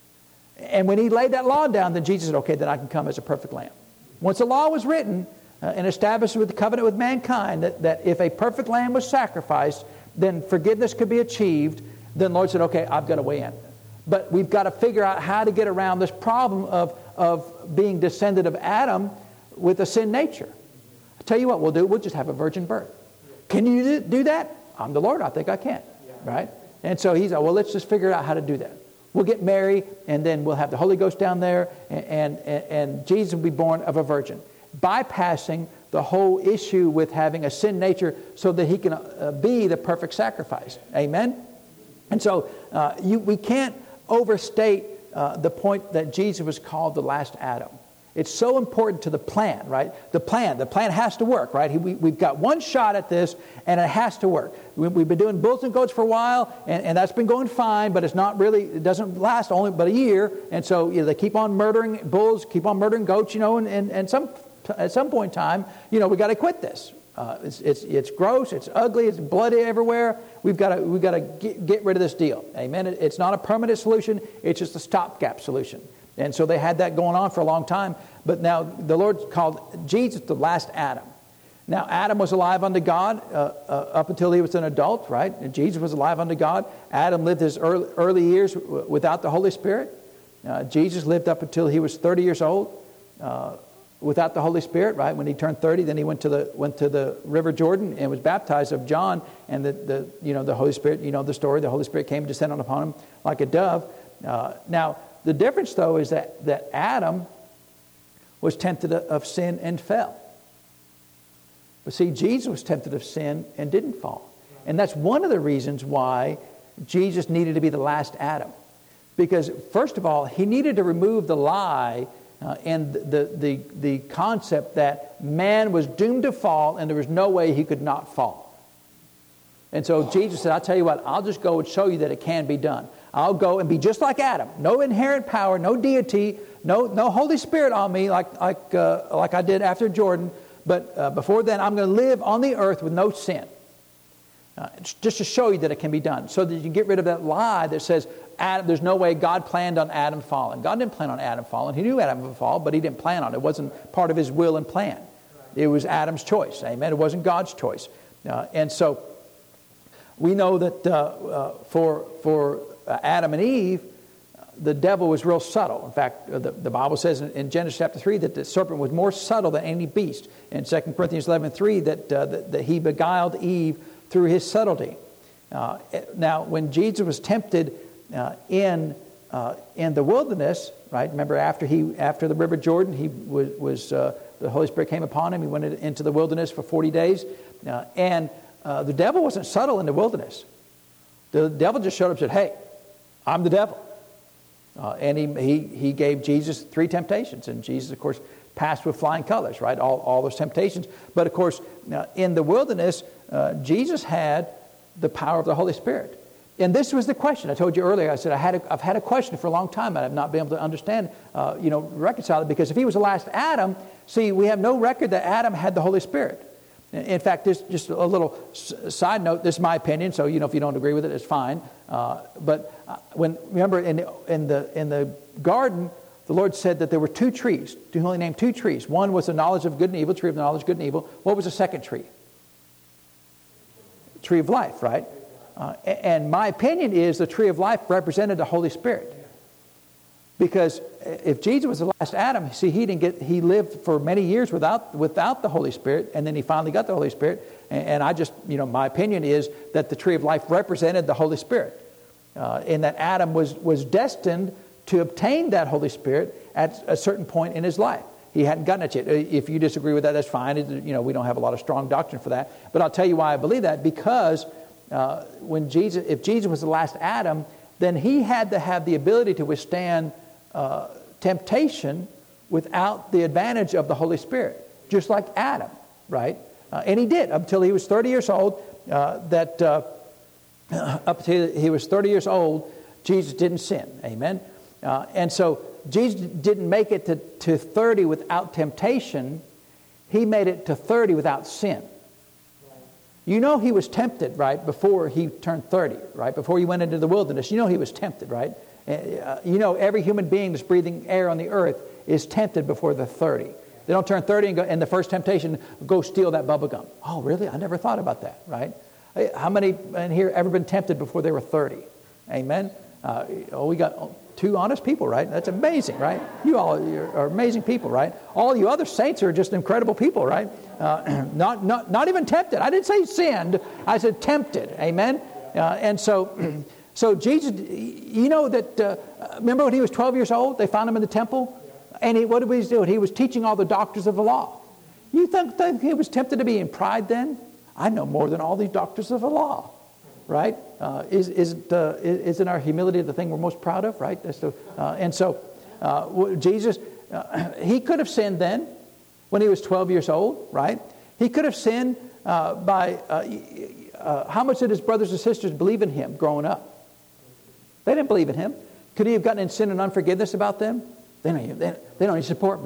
And when he laid that law down, then Jesus said, okay, then I can come as a perfect lamb. Once the law was written uh, and established with the covenant with mankind, that, that if a perfect lamb was sacrificed, then forgiveness could be achieved, then the Lord said, okay, I've got to weigh in. But we've got to figure out how to get around this problem of, of being descendant of Adam with a sin nature. Tell you what we'll do, we'll just have a virgin birth. Can you do that? I'm the Lord, I think I can, right? And so he's like, well, let's just figure out how to do that. We'll get Mary, and then we'll have the Holy Ghost down there, and, and, and Jesus will be born of a virgin, bypassing the whole issue with having a sin nature so that he can uh, be the perfect sacrifice. Amen? And so uh, you, we can't overstate uh, the point that Jesus was called the last Adam. It's so important to the plan, right? The plan. The plan has to work, right? We, we've got one shot at this, and it has to work. We, we've been doing bulls and goats for a while, and, and that's been going fine, but it's not really, it doesn't last only but a year. And so you know, they keep on murdering bulls, keep on murdering goats, you know, and, and, and some at some point in time, you know, we got to quit this. Uh, it's, it's, it's gross, it's ugly, it's bloody everywhere. We've got to, we've got to get, get rid of this deal. Amen. It, it's not a permanent solution. It's just a stopgap solution. And so they had that going on for a long time. But now the Lord called Jesus the last Adam. Now Adam was alive unto God uh, uh, up until he was an adult, right? And Jesus was alive unto God. Adam lived his early, early years w- without the Holy Spirit. Uh, Jesus lived up until he was thirty years old. Uh, without the Holy Spirit, right? When he turned thirty, then he went to the went to the River Jordan and was baptized of John, and the, the you know the Holy Spirit, you know the story, the Holy Spirit came and descended upon him like a dove. Uh, now the difference though is that that Adam was tempted of sin and fell. But see, Jesus was tempted of sin and didn't fall. And that's one of the reasons why Jesus needed to be the last Adam. Because first of all, he needed to remove the lie Uh, and the, the, the concept that man was doomed to fall and there was no way he could not fall. And so Jesus said, I'll tell you what, I'll just go and show you that it can be done. I'll go and be just like Adam. No inherent power, no deity, no, no Holy Spirit on me like, like, uh, like I did after Jordan. But uh, before then, I'm going to live on the earth with no sin. Uh, just to show you that it can be done. So that you can get rid of that lie that says, Adam, there's no way God planned on Adam falling. God didn't plan on Adam falling. He knew Adam would fall, but he didn't plan on it. It wasn't part of his will and plan. It was Adam's choice. Amen. It wasn't God's choice. Uh, and so we know that uh, uh, for, for uh, Adam and Eve, the devil was real subtle. In fact, uh, the, the Bible says in, in Genesis chapter three that the serpent was more subtle than any beast. In Second Corinthians eleven three that, uh, that, that he beguiled Eve through his subtlety. Uh, now, when Jesus was tempted Uh, in uh, in the wilderness, right? Remember, after he after the River Jordan, he was was uh, the Holy Spirit came upon him. He went into the wilderness for forty days, uh, and uh, the devil wasn't subtle in the wilderness. The devil just showed up and said, "Hey, I'm the devil," uh, and he he he gave Jesus three temptations, and Jesus, of course, passed with flying colors, right? All all those temptations, but of course, uh, in the wilderness, uh, Jesus had the power of the Holy Spirit. And this was the question. I told you earlier, I said, I had a, I've had a question for a long time, and I've not been able to understand, uh, you know, reconcile it. Because if he was the last Adam, see, we have no record that Adam had the Holy Spirit. In fact, this just a little side note. This is my opinion, so, you know, if you don't agree with it, it's fine. Uh, but when, remember, in the, in the in the garden, the Lord said that there were two trees. He only named two trees. One was the knowledge of good and evil, tree of the knowledge of good and evil. What was the second tree? Tree of life, right? Uh, and my opinion is the tree of life represented the Holy Spirit. Because if Jesus was the last Adam, see, he didn't get, he lived for many years without without the Holy Spirit, and then he finally got the Holy Spirit. And, and I just, you know, my opinion is that the tree of life represented the Holy Spirit, uh, and that Adam was was destined to obtain that Holy Spirit at a certain point in his life. He hadn't gotten it yet. If you disagree with that, that's fine. It, you know, we don't have a lot of strong doctrine for that. But I'll tell you why I believe that. Because uh, when Jesus, if Jesus was the last Adam, then he had to have the ability to withstand uh, temptation without the advantage of the Holy Spirit, just like Adam, right? Uh, and he did until he was thirty years old. Uh, that uh, up until he was thirty years old, Jesus didn't sin. Amen. Uh, and so Jesus didn't make it to, to thirty without temptation. He made it to thirty without sin. You know he was tempted, right, before he turned thirty, right? Before he went into the wilderness, you know he was tempted, right? Uh, you know every human being that's breathing air on the earth is tempted before they're thirty. They don't turn thirty and, go, and the first temptation, go steal that bubble gum. Oh, really? I never thought about that, right? How many in here ever been tempted before they were thirty? Amen? Uh, oh, we got two honest people, right? That's amazing, right? You all are amazing people, right? All you other saints are just incredible people, right? Uh, not, not, not even tempted. I didn't say sinned. I said tempted. Amen? Uh, and so, so Jesus, you know that, uh, remember when he was twelve years old, they found him in the temple? And he, what did he do? He was teaching all the doctors of the law. You think, think he was tempted to be in pride then? I know more than all these doctors of the law. Right? Uh, is, isn't, uh, isn't our humility the thing we're most proud of? Right? That's the, uh, and so uh, Jesus, uh, he could have sinned then when he was twelve years old, right? He could have sinned uh, by, uh, uh, how much did his brothers and sisters believe in him growing up? They didn't believe in him. Could he have gotten in sin and unforgiveness about them? They don't even, they, they don't even support me.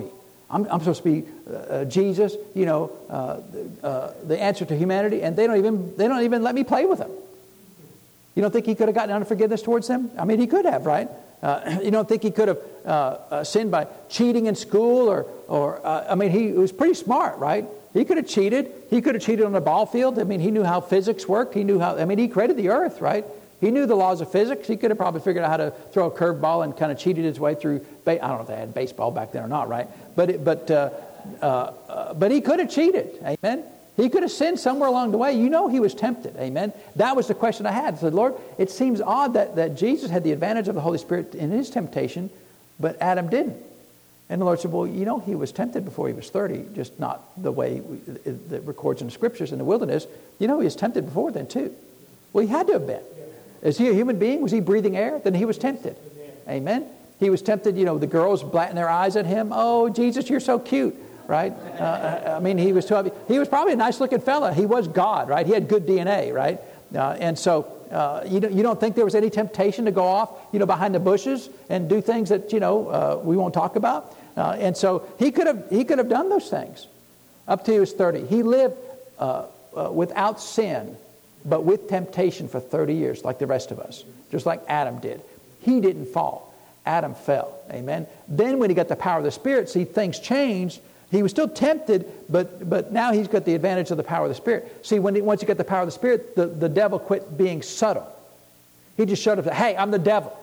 I'm, I'm supposed to be uh, Jesus, you know, uh, uh, the answer to humanity, and they don't even they don't even let me play with them. You don't think he could have gotten unforgiveness towards them? I mean, he could have, right? Uh, you don't think he could have uh, uh, sinned by cheating in school, or or uh, I mean, he was pretty smart, right? He could have cheated. He could have cheated on the ball field. I mean, he knew how physics worked. He knew how. I mean, he created the earth, right? He knew the laws of physics. He could have probably figured out how to throw a curveball and kind of cheated his way through. Ba- I don't know if they had baseball back then or not, right? But it, but uh, uh, uh, but he could have cheated. Amen. He could have sinned somewhere along the way. You know, he was tempted. Amen. That was the question I had. I said, Lord, it seems odd that that Jesus had the advantage of the Holy Spirit in his temptation, but Adam didn't. And the Lord said, well, you know, he was tempted before he was thirty, just not the way we, it, it records in the Scriptures in the wilderness. You know, he was tempted before then, too. Well, he had to have been. Is he a human being? Was he breathing air? Then he was tempted. Amen. He was tempted, you know, the girls blatting their eyes at him. Oh, Jesus, you're so cute, right? Uh, I mean, he was too, he was probably a nice-looking fella. He was God, right? He had good D N A, right? Uh, and so uh, you, don't, you don't think there was any temptation to go off, you know, behind the bushes and do things that, you know, uh, we won't talk about? Uh, and so he could have he could have done those things up till he was thirty. He lived uh, uh, without sin, but with temptation for thirty years, like the rest of us, just like Adam did. He didn't fall. Adam fell. Amen. Then when he got the power of the Spirit, see, things changed. He was still tempted, but but now he's got the advantage of the power of the Spirit. See, when he, once you get the power of the Spirit, the, the devil quit being subtle. He just showed up and said, hey, I'm the devil.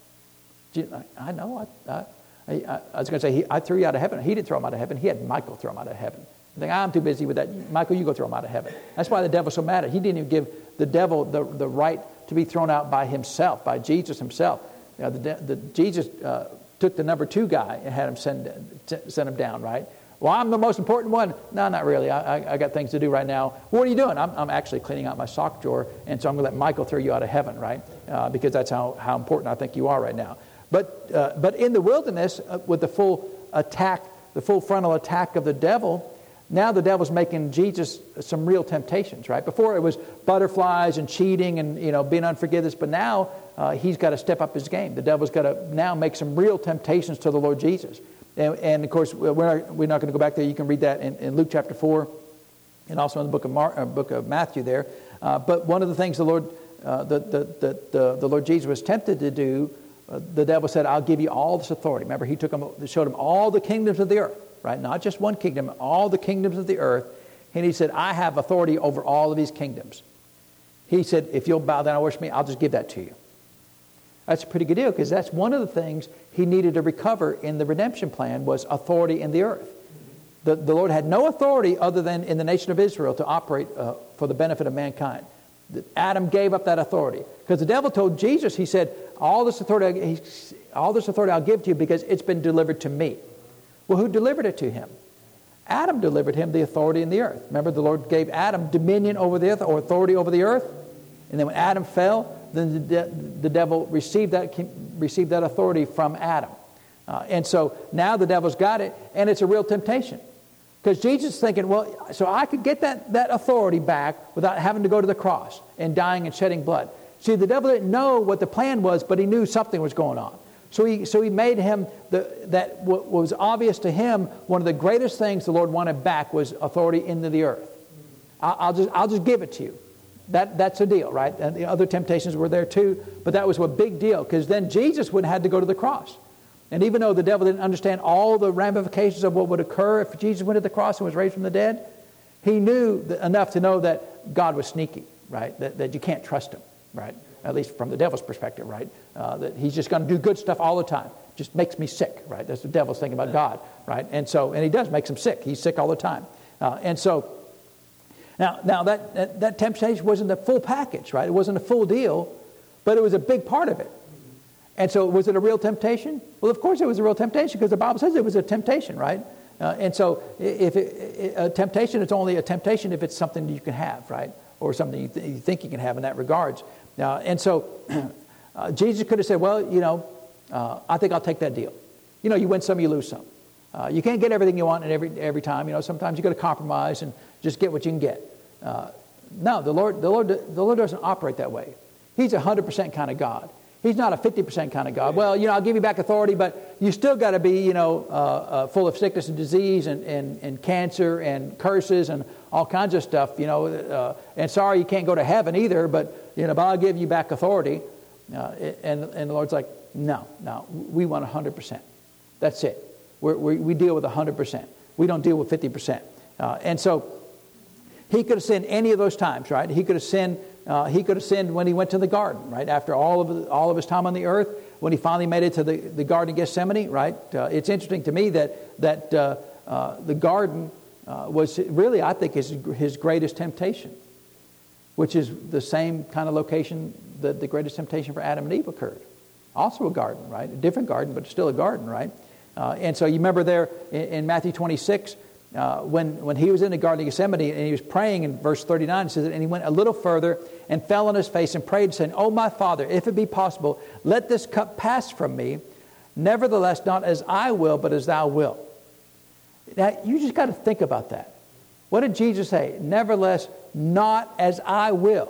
I know, I... I I, I was going to say, he, I threw you out of heaven. He didn't throw him out of heaven. He had Michael throw him out of heaven. I think, I'm too busy with that. Michael, you go throw him out of heaven. That's why the devil's so mad at him. He didn't even give the devil the, the right to be thrown out by himself, by Jesus himself. You know, the, the, Jesus uh, took the number two guy and had him send, send him down, right? Well, I'm the most important one. No, not really. I, I, I got things to do right now. What are you doing? I'm, I'm actually cleaning out my sock drawer, and so I'm going to let Michael throw you out of heaven, right? Uh, because that's how, how important I think you are right now. But uh, but in the wilderness, uh, with the full attack, the full frontal attack of the devil, now the devil's making Jesus some real temptations, right? Before it was butterflies and cheating and, you know, being unforgiveness, but now uh, he's got to step up his game. The devil's got to now make some real temptations to the Lord Jesus. And, and of course, we're not, we're not going to go back there. You can read that in, in Luke chapter four, and also in the book of Mar- uh, book of Matthew there. Uh, but one of the things the Lord, uh, the, the, the, the, the Lord Jesus was tempted to do. Uh, the devil said, I'll give you all this authority. Remember, he took him, showed him all the kingdoms of the earth, right? Not just one kingdom, all the kingdoms of the earth. And he said, I have authority over all of these kingdoms. He said, if you'll bow down and worship me, I'll just give that to you. That's a pretty good deal, because that's one of the things he needed to recover in the redemption plan, was authority in the earth. The, the Lord had no authority other than in the nation of Israel to operate uh, for the benefit of mankind. Adam gave up that authority, because the devil told Jesus, he said, all this authority, all this authority I'll give to you because it's been delivered to me. Well, who delivered it to him? Adam delivered him the authority in the earth. Remember, the Lord gave Adam dominion over the earth, or authority over the earth. And then when Adam fell, then the, de- the devil received that received that authority from Adam. Uh, and so now the devil's got it, and it's a real temptation. Because Jesus is thinking, well, so I could get that, that authority back without having to go to the cross and dying and shedding blood. See, the devil didn't know what the plan was, but he knew something was going on. So he so he made him, the, that what was obvious to him, one of the greatest things the Lord wanted back was authority into the earth. I'll, I'll just I'll just give it to you. That That's a deal, right? And the other temptations were there too, but that was a big deal, because then Jesus wouldn't have to go to the cross. And even though the devil didn't understand all the ramifications of what would occur if Jesus went to the cross and was raised from the dead, he knew enough to know that God was sneaky, right? That, that you can't trust him, right? At least from the devil's perspective, right? Uh, that he's just going to do good stuff all the time. Just makes me sick, right? That's the devil's thinking about God, right? And so, and he does makes him sick. He's sick all the time. Uh, and so, now, now that, that that temptation wasn't the full package, right? It wasn't a full deal, but it was a big part of it. And so, was it a real temptation? Well, of course it was a real temptation, because the Bible says it was a temptation, right? Uh, and so, if it, a temptation, it's only a temptation if it's something you can have, right? Or something you, th- you think you can have in that regards. Uh, and so, uh, Jesus could have said, well, you know, uh, I think I'll take that deal. You know, you win some, you lose some. Uh, you can't get everything you want every every time. You know, sometimes you got to compromise and just get what you can get. Uh, no, the Lord, the Lord, the Lord doesn't operate that way. He's a hundred percent kind of God. He's not a fifty percent kind of God. Well, you know, I'll give you back authority, but you still got to be, you know, uh, uh, full of sickness and disease and, and, and cancer and curses and all kinds of stuff, you know. Uh, and sorry, you can't go to heaven either, but, you know, but I'll give you back authority. Uh, and, and the Lord's like, no, no, we want one hundred percent. That's it. We're, we we deal with one hundred percent. We don't deal with fifty percent. Uh, and so he could have sinned any of those times, right? He could have sinned. Uh, he could have sinned when he went to the garden, right? After all of all of his time on the earth, when he finally made it to the, the Garden of Gethsemane, right? Uh, it's interesting to me that that uh, uh, the garden uh, was really, I think, his his greatest temptation, which is the same kind of location that the greatest temptation for Adam and Eve occurred. Also a garden, right? A different garden, but still a garden, right? Uh, and so you remember there in, in Matthew twenty-six. Uh, when, when he was in the Garden of Gethsemane and he was praying in verse thirty-nine, it says, and he went a little further and fell on his face and prayed, saying, "Oh, my Father, if it be possible, let this cup pass from me. Nevertheless, not as I will, but as thou wilt." Now, you just got to think about that. What did Jesus say? Nevertheless, not as I will,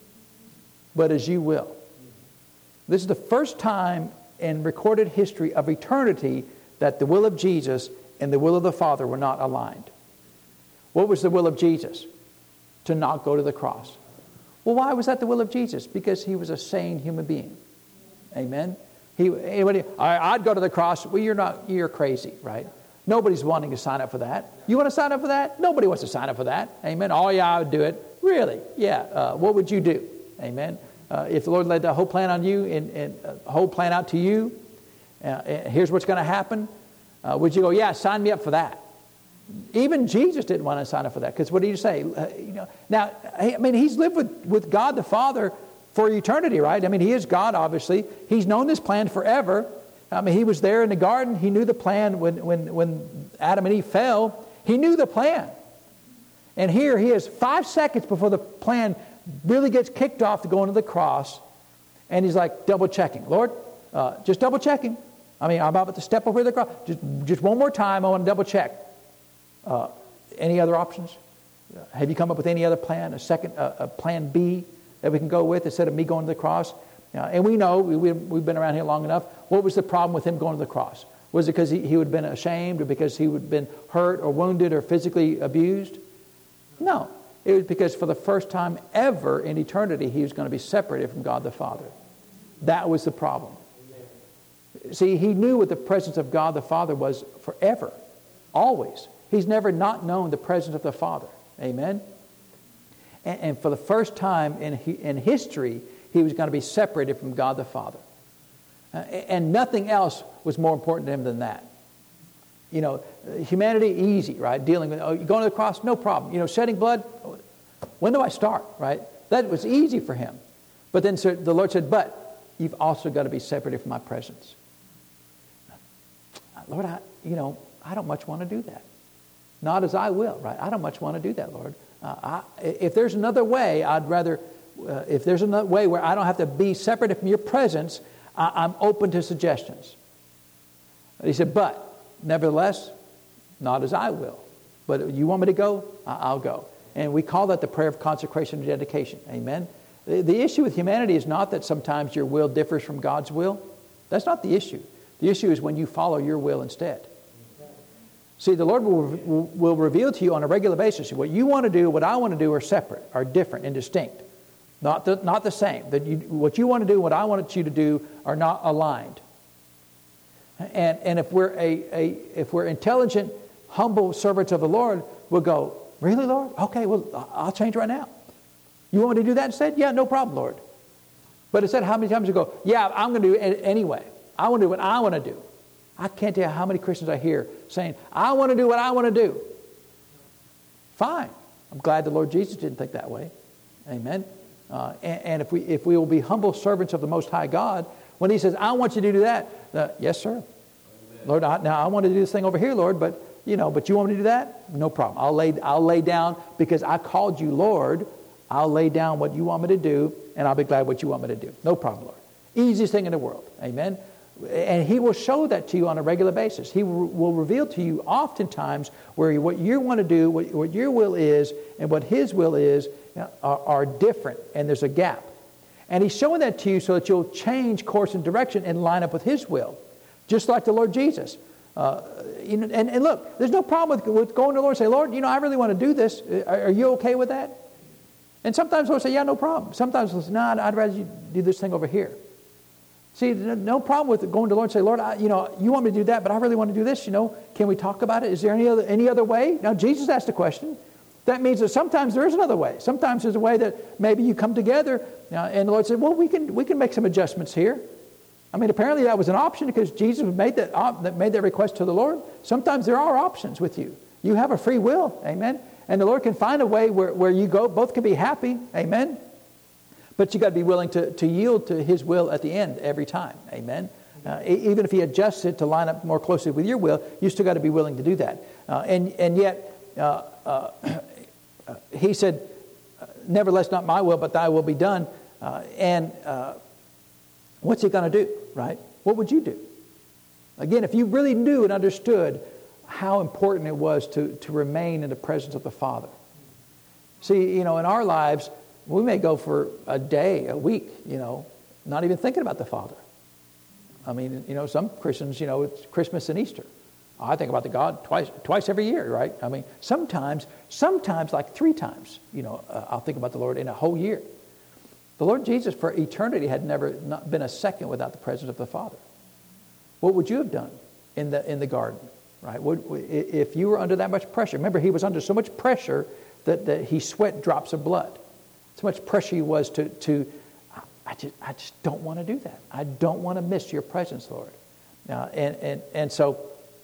but as you will. This is the first time in recorded history of eternity that the will of Jesus and the will of the Father were not aligned. What was the will of Jesus? To not go to the cross. Well, why was that the will of Jesus? Because he was a sane human being. Amen? He, anybody, I'd go to the cross. Well, you're not, you're crazy, right? Nobody's wanting to sign up for that. You want to sign up for that? Nobody wants to sign up for that. Amen? Oh, yeah, I would do it. Really? Yeah. Uh, what would you do? Amen? Uh, if the Lord laid the whole plan on you and, and a whole plan out to you, uh, here's what's going to happen. Uh, would you go, yeah, sign me up for that? Even Jesus didn't want to sign up for that. Because what did you say? Uh, you know, now, I mean, he's lived with, with God the Father for eternity, right? I mean, he is God, obviously. He's known this plan forever. I mean, he was there in the garden. He knew the plan when, when, when Adam and Eve fell. He knew the plan. And here he is five seconds before the plan really gets kicked off to go into the cross. And he's like double checking. Lord, uh, just double checking. I mean, I'm about to step over the cross. Just, just one more time, I want to double check. Uh, any other options? Have you come up with any other plan, a second, uh, a plan B that we can go with instead of me going to the cross? Uh, and we know, we, we've been around here long enough. What was the problem with him going to the cross? Was it because he, he would have been ashamed or because he would have been hurt or wounded or physically abused? No. It was because for the first time ever in eternity, he was going to be separated from God the Father. That was the problem. See, he knew what the presence of God the Father was forever, always. He's never not known the presence of the Father. Amen? And, and for the first time in, in history, he was going to be separated from God the Father. Uh, and nothing else was more important to him than that. You know, humanity, easy, right? Dealing with, oh, you going to the cross? No problem. You know, shedding blood? When do I start, right? That was easy for him. But then the Lord said, but you've also got to be separated from my presence. Lord, I, you know, I don't much want to do that. Not as I will, right? I don't much want to do that, Lord. Uh, I, if there's another way, I'd rather, uh, if there's another way where I don't have to be separated from your presence, I, I'm open to suggestions. And he said, but, nevertheless, not as I will. But you want me to go? I, I'll go. And we call that the prayer of consecration and dedication. Amen? The, the issue with humanity is not that sometimes your will differs from God's will. That's not the issue. The issue is when you follow your will instead. See, the Lord will, will, will reveal to you on a regular basis what you want to do, what I want to do are separate, are different and distinct. Not the, not the same. That you, what you want to do, what I want you to do are not aligned. And, and if we're a, a if we're intelligent, humble servants of the Lord, we'll go, really, Lord? Okay, well, I'll change right now. You want me to do that instead? Yeah, no problem, Lord. But instead, how many times you go, yeah, I'm going to do it anyway. I want to do what I want to do. I can't tell you how many Christians I hear saying, I want to do what I want to do. Fine. I'm glad the Lord Jesus didn't think that way. Amen. Uh, and, and if we if we will be humble servants of the Most High God, when he says, I want you to do that, uh, yes, sir. Amen. Lord, I, now I want to do this thing over here, Lord, but you know, but you want me to do that? No problem. I'll lay I'll lay down because I called you Lord. I'll lay down what you want me to do, and I'll be glad what you want me to do. No problem, Lord. Easiest thing in the world. Amen. And he will show that to you on a regular basis. He will, will reveal to you oftentimes where what you want to do, what, what your will is, and what his will is are, are different, and there's a gap. And he's showing that to you so that you'll change course and direction and line up with his will. Just like the Lord Jesus. Uh, you know, and, and look, there's no problem with, with going to the Lord and say, Lord, you know, I really want to do this. Are, are you okay with that? And sometimes the Lord say, yeah, no problem. Sometimes he'll say, no, I'd rather you do this thing over here. See, no problem with going to the Lord and say, Lord, I, you know, you want me to do that, but I really want to do this. You know, can we talk about it? Is there any other any other way? Now, Jesus asked the question. That means that sometimes there is another way. Sometimes there's a way that maybe you come together, uh, and the Lord said, well, we can we can make some adjustments here. I mean, apparently that was an option because Jesus made that, op- that made that request to the Lord. Sometimes there are options with you. You have a free will, amen. And the Lord can find a way where, where you go, both can be happy, amen. But you got to be willing to, to yield to his will at the end every time, amen. Uh, even if he adjusts it to line up more closely with your will, you still got to be willing to do that. Uh, and and yet, uh, uh, he said, nevertheless, not my will, but thy will be done. Uh, and uh, what's he going to do, right? What would you do? Again, if you really knew and understood how important it was to, to remain in the presence of the Father. See, you know, in our lives, we may go for a day, a week, you know, not even thinking about the Father. I mean, you know, some Christians, you know, it's Christmas and Easter. I think about the God twice twice every year, right? I mean, sometimes, sometimes like three times, you know, uh, I'll think about the Lord in a whole year. The Lord Jesus for eternity had never not been a second without the presence of the Father. What would you have done in the in the garden, right? Would, if you were under that much pressure? Remember, he was under so much pressure that, that he sweat drops of blood. So much pressure he was to, to I just I just don't want to do that. I don't want to miss your presence, Lord. Uh, and, and, and so,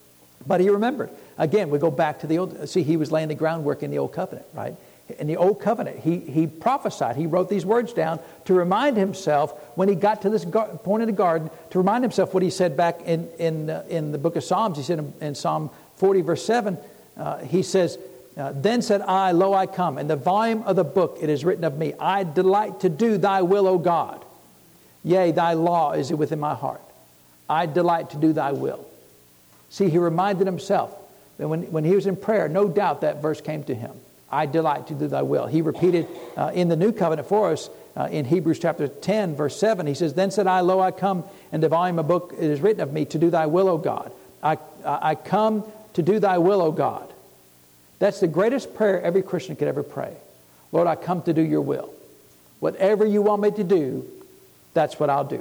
but he remembered. Again, we go back to the old, see, he was laying the groundwork in the old covenant, right? In the old covenant, he, he prophesied. He wrote these words down to remind himself when he got to this gar- point in the garden, to remind himself what he said back in, in, uh, in the book of Psalms. He said in, in Psalm forty, verse seven, uh, he says, Uh, then said I, lo, I come. In the volume of the book it is written of me, I delight to do thy will, O God. Yea, thy law is within my heart. I delight to do thy will. See, he reminded himself that when, when he was in prayer, no doubt that verse came to him. I delight to do thy will. He repeated uh, in the new covenant for us uh, in Hebrews chapter ten, verse seven. He says, then said I, lo, I come. In the volume of the book it is written of me to do thy will, O God. I, I come to do thy will, O God. That's the greatest prayer every Christian could ever pray. Lord, I come to do your will. Whatever you want me to do, that's what I'll do.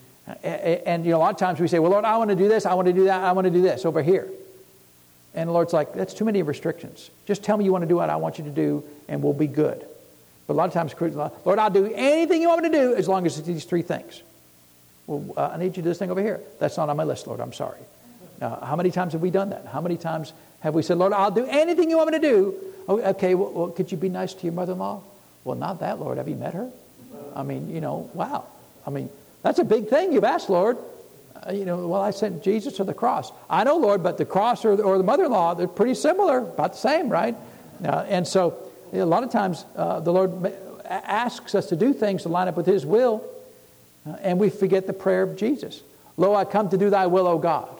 And, and you know, a lot of times we say, well, Lord, I want to do this, I want to do that, I want to do this over here. And the Lord's like, that's too many restrictions. Just tell me you want to do what I want you to do, and we'll be good. But a lot of times, Lord, I'll do anything you want me to do as long as it's these three things. Well, uh, I need you to do this thing over here. That's not on my list, Lord, I'm sorry. Uh, how many times have we done that? How many times have we said, Lord, I'll do anything you want me to do? Oh, okay, well, well, could you be nice to your mother-in-law? Well, not that, Lord. Have you met her? I mean, you know, wow. I mean, that's a big thing you've asked, Lord. Uh, you know, well, I sent Jesus to the cross. I know, Lord, but the cross or, or the mother-in-law, they're pretty similar, about the same, right? Uh, and so you know, a lot of times uh, the Lord asks us to do things to line up with his will, uh, and we forget the prayer of Jesus. Lo, I come to do thy will, O God.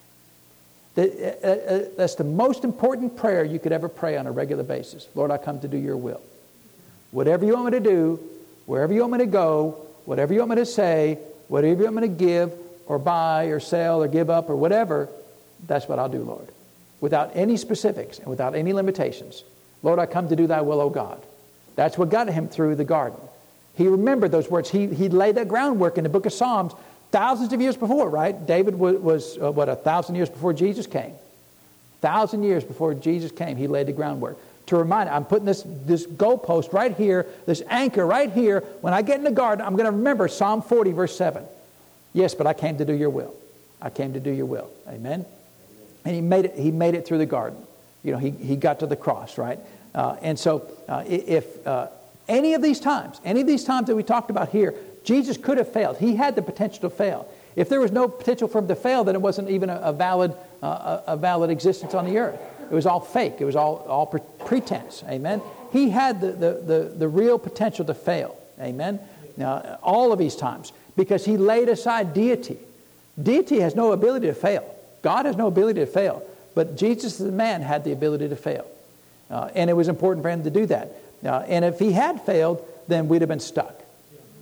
That's the most important prayer you could ever pray on a regular basis. Lord, I come to do your will. Whatever you want me to do, wherever you want me to go, whatever you want me to say, whatever you want me to give or buy or sell or give up or whatever, that's what I'll do, Lord. Without any specifics and without any limitations. Lord, I come to do thy will, O God. That's what got him through the garden. He remembered those words. He, he laid that groundwork in the book of Psalms thousands of years before, right? David was, was uh, what, a thousand years before Jesus came. Thousand years before Jesus came, he laid the groundwork. To remind, I'm putting this, this goalpost right here, this anchor right here. When I get in the garden, I'm going to remember Psalm forty, verse seven. Yes, but I came to do your will. I came to do your will. Amen? And he made it, he made it through the garden. You know, he, he got to the cross, right? Uh, and so uh, if uh, any of these times, any of these times that we talked about here, Jesus could have failed. He had the potential to fail. If there was no potential for him to fail, then it wasn't even a, a valid uh, a, a valid existence on the earth. It was all fake. It was all, all pre- pretense. Amen? He had the, the, the, the real potential to fail. Amen? Now, all of these times. Because he laid aside deity. Deity has no ability to fail. God has no ability to fail. But Jesus, the man, had the ability to fail. Uh, and it was important for him to do that. Uh, and if he had failed, then we'd have been stuck.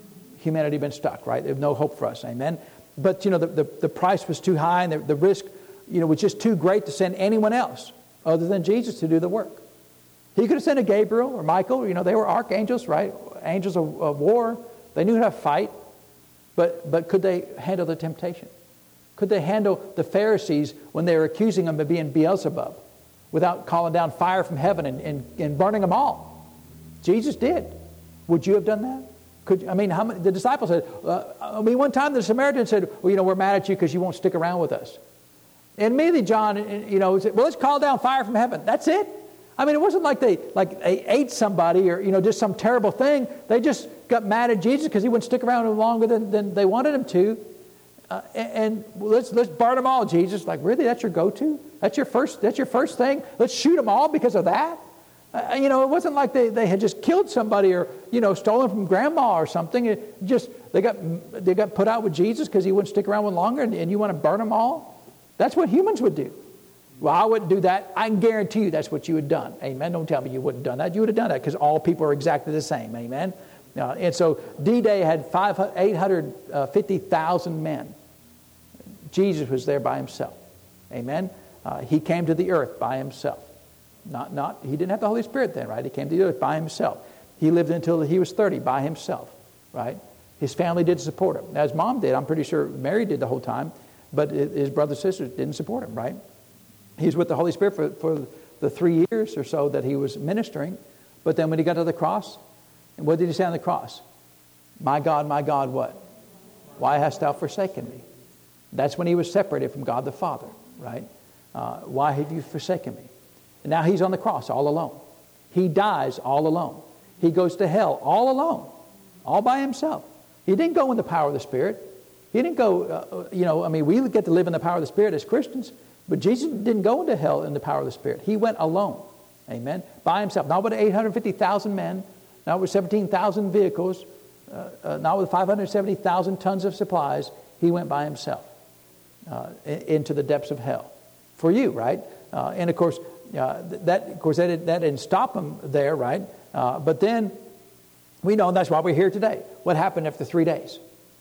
humanity been stuck, right? There's no hope for us, amen? But, you know, the, the, the price was too high, and the, the risk, you know, was just too great to send anyone else other than Jesus to do the work. He could have sent a Gabriel or Michael. You know, they were archangels, right? Angels of, of war. They knew how to fight. But, but could they handle the temptation? Could they handle the Pharisees when they were accusing them of being Beelzebub without calling down fire from heaven and, and, and burning them all? Jesus did. Would you have done that? Could I mean, how many, the disciples said, uh, I mean, one time the Samaritan said, well, you know, we're mad at you because you won't stick around with us. And immediately John, you know, said, well, let's call down fire from heaven. That's it. I mean, it wasn't like they like they ate somebody or, you know, just some terrible thing. They just got mad at Jesus because he wouldn't stick around longer than, than they wanted him to. Uh, and and let's let's burn them all, Jesus. Like, really? That's your go-to? That's your first That's your first thing? Let's shoot them all because of that? Uh, you know, it wasn't like they, they had just killed somebody or, you know, stolen from grandma or something. It just they got they got put out with Jesus because he wouldn't stick around one longer, and, and you want to burn them all? That's what humans would do. Well, I wouldn't do that. I can guarantee you that's what you would have done. Amen. Don't tell me you wouldn't have done that. You would have done that because all people are exactly the same. Amen. Uh, and so D-Day had eight hundred fifty thousand men. Jesus was there by himself. Amen. Uh, he came to the earth by himself. Not, not. He didn't have the Holy Spirit then, right? He came to the earth by himself. He lived until he was thirty by himself, right? His family did support him. Now, his mom did. I'm pretty sure Mary did the whole time, but his brothers and sisters didn't support him, right? He was with the Holy Spirit for, for the three years or so that he was ministering. But then when he got to the cross, and what did he say on the cross? My God, my God, what? Why hast thou forsaken me? That's when he was separated from God the Father, right? Uh, why have you forsaken me? And now he's on the cross all alone. He dies all alone. He goes to hell all alone, all by himself. He didn't go in the power of the Spirit. He didn't go, uh, you know, I mean, we get to live in the power of the Spirit as Christians. But Jesus didn't go into hell in the power of the Spirit. He went alone. Amen. By himself. Not with eight hundred fifty thousand men. Not with seventeen thousand vehicles. Uh, uh, not with five hundred seventy thousand tons of supplies. He went by himself uh, into the depths of hell. For you, right? Uh, and of course, uh, that of course that, did, that didn't stop him there, right? Uh, but then, we know, and that's why we're here today. What happened after three days?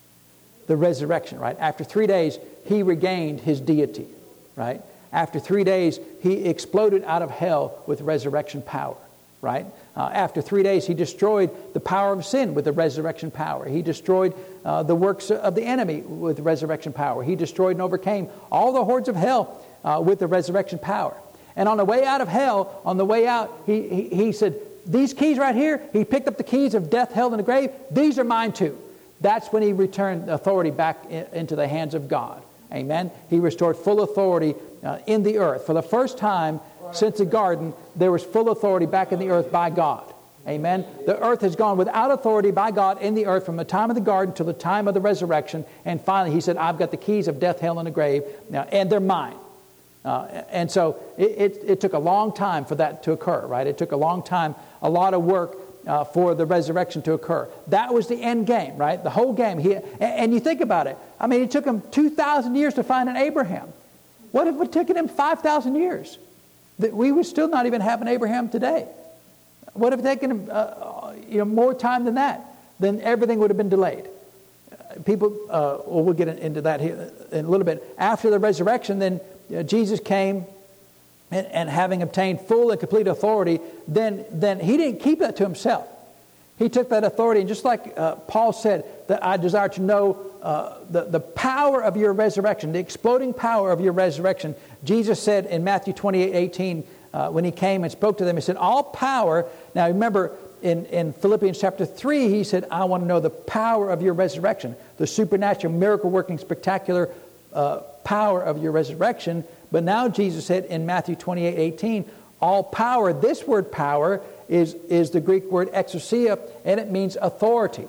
The resurrection, right? After three days, he regained his deity. Right? After three days, he exploded out of hell with resurrection power. Right? Uh, after three days, he destroyed the power of sin with the resurrection power. He destroyed uh, the works of the enemy with resurrection power. He destroyed and overcame all the hordes of hell uh, with the resurrection power. And on the way out of hell, on the way out, he, he, he said, these keys right here, he picked up the keys of death, hell, and the grave. These are mine too. That's when he returned authority back in, into the hands of God. Amen. He restored full authority uh, in the earth. For the first time since the garden, there was full authority back in the earth by God. Amen. The earth has gone without authority by God in the earth from the time of the garden to the time of the resurrection. And finally, he said, I've got the keys of death, hell, and the grave, now, and they're mine. Uh, and so it, it, it took a long time for that to occur, right? It took a long time, a lot of work Uh, for the resurrection to occur. That was the end game, right? The whole game. He, and, and you think about it. I mean, it took him two thousand years to find an Abraham. What if it taken him five thousand years? That we would still not even have an Abraham today. What if it taken him uh, you know, more time than that? Then everything would have been delayed. Uh, people, uh, well, we'll get into that here in a little bit. After the resurrection, then uh, Jesus came. And, and having obtained full and complete authority, then, then he didn't keep that to himself. He took that authority, and just like uh, Paul said, that I desire to know uh, the, the power of your resurrection, the exploding power of your resurrection. Jesus said in Matthew twenty-eight eighteen, uh, when he came and spoke to them, he said, all power. Now remember, in, in Philippians chapter three, he said, I want to know the power of your resurrection, the supernatural, miracle-working, spectacular uh, power of your resurrection. But now Jesus said in Matthew twenty-eight eighteen, all power, this word power is, is the Greek word exousia, and it means authority.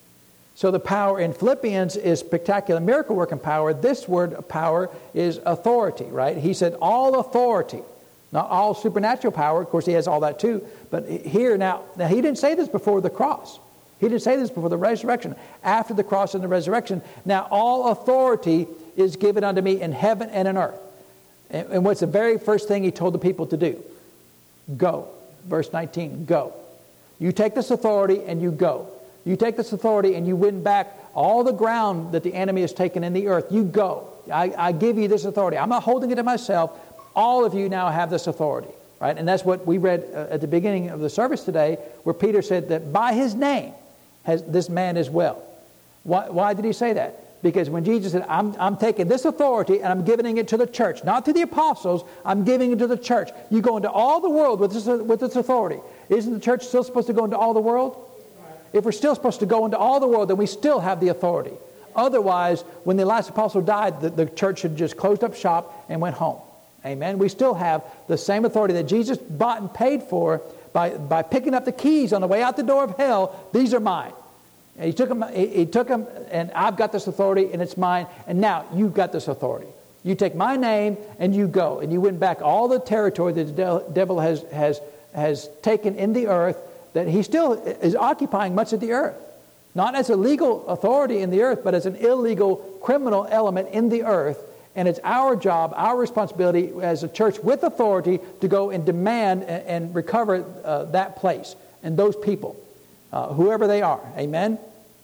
So the power in Philippians is spectacular miracle working power. This word power is authority, right? He said all authority, not all supernatural power. Of course, he has all that too. But here now, now he didn't say this before the cross. He didn't say this before the resurrection. After the cross and the resurrection, now all authority is given unto me in heaven and in earth. And what's the very first thing he told the people to do? Go. Verse nineteen, go. You take this authority and you go. You take this authority and you win back all the ground that the enemy has taken in the earth. You go. I, I give you this authority. I'm not holding it to myself. All of you now have this authority. Right? And that's what we read uh, at the beginning of the service today, where Peter said that by his name has this man is well. Why, why did he say that? Because when Jesus said, I'm, I'm taking this authority and I'm giving it to the church, not to the apostles, I'm giving it to the church. You go into all the world with this, with this authority. Isn't the church still supposed to go into all the world? If we're still supposed to go into all the world, then we still have the authority. Otherwise, when the last apostle died, the, the church had just closed up shop and went home. Amen. We still have the same authority that Jesus bought and paid for by, by picking up the keys on the way out the door of hell. These are mine. And he took them, he, he took them, and I've got this authority, and it's mine. And now you've got this authority. You take my name, and you go, and you win back all the territory that the devil has has has taken in the earth. That he still is occupying much of the earth, not as a legal authority in the earth, but as an illegal criminal element in the earth. And it's our job, our responsibility as a church with authority to go and demand and, and recover uh, that place and those people, uh, whoever they are. Amen?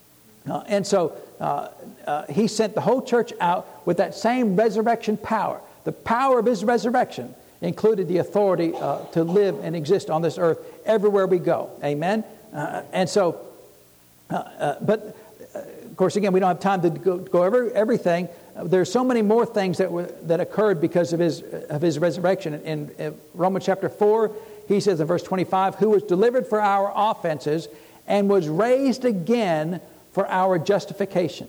Uh, and so uh, uh, he sent the whole church out with that same resurrection power. The power of his resurrection included the authority uh, to live and exist on this earth everywhere we go. Amen? Uh, and so, uh, uh, but uh, of course, again, we don't have time to go, go over everything. There's so many more things that were, that occurred because of his of his resurrection. In, in Romans chapter four, he says in verse twenty-five, who was delivered for our offenses and was raised again for our justification.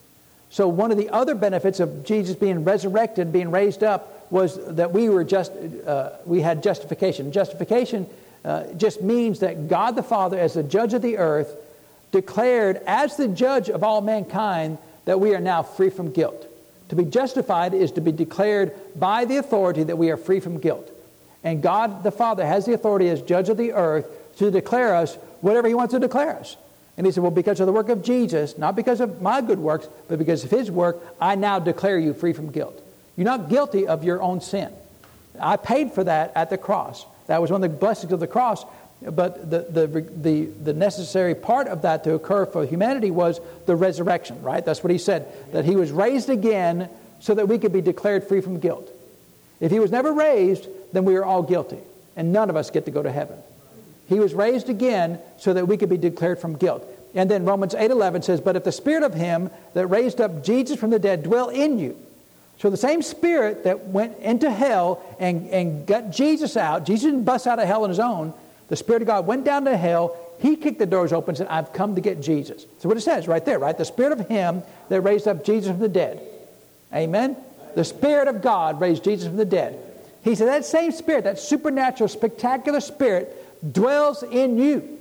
So one of the other benefits of Jesus being resurrected, being raised up, was that we were just uh, we had justification. Justification uh, just means that God the Father, as the judge of the earth, declared as the judge of all mankind that we are now free from guilt. To be justified is to be declared by the authority that we are free from guilt. And God the Father has the authority as judge of the earth to declare us whatever he wants to declare us. And he said, well, because of the work of Jesus, not because of my good works, but because of his work, I now declare you free from guilt. You're not guilty of your own sin. I paid for that at the cross. That was one of the blessings of the cross. But the, the, the, the necessary part of that to occur for humanity was the resurrection, right? That's what he said, that he was raised again so that we could be declared free from guilt. If he was never raised, then we are all guilty, and none of us get to go to heaven. He was raised again so that we could be declared from guilt. And then Romans eight eleven says, but if the spirit of him that raised up Jesus from the dead dwell in you. So the same spirit that went into hell and, and got Jesus out, Jesus didn't bust out of hell on his own. The Spirit of God went down to hell. He kicked the doors open and said, I've come to get Jesus. So what it says right there, right? The Spirit of him that raised up Jesus from the dead. Amen? The Spirit of God raised Jesus from the dead. He said that same Spirit, that supernatural, spectacular Spirit dwells in you.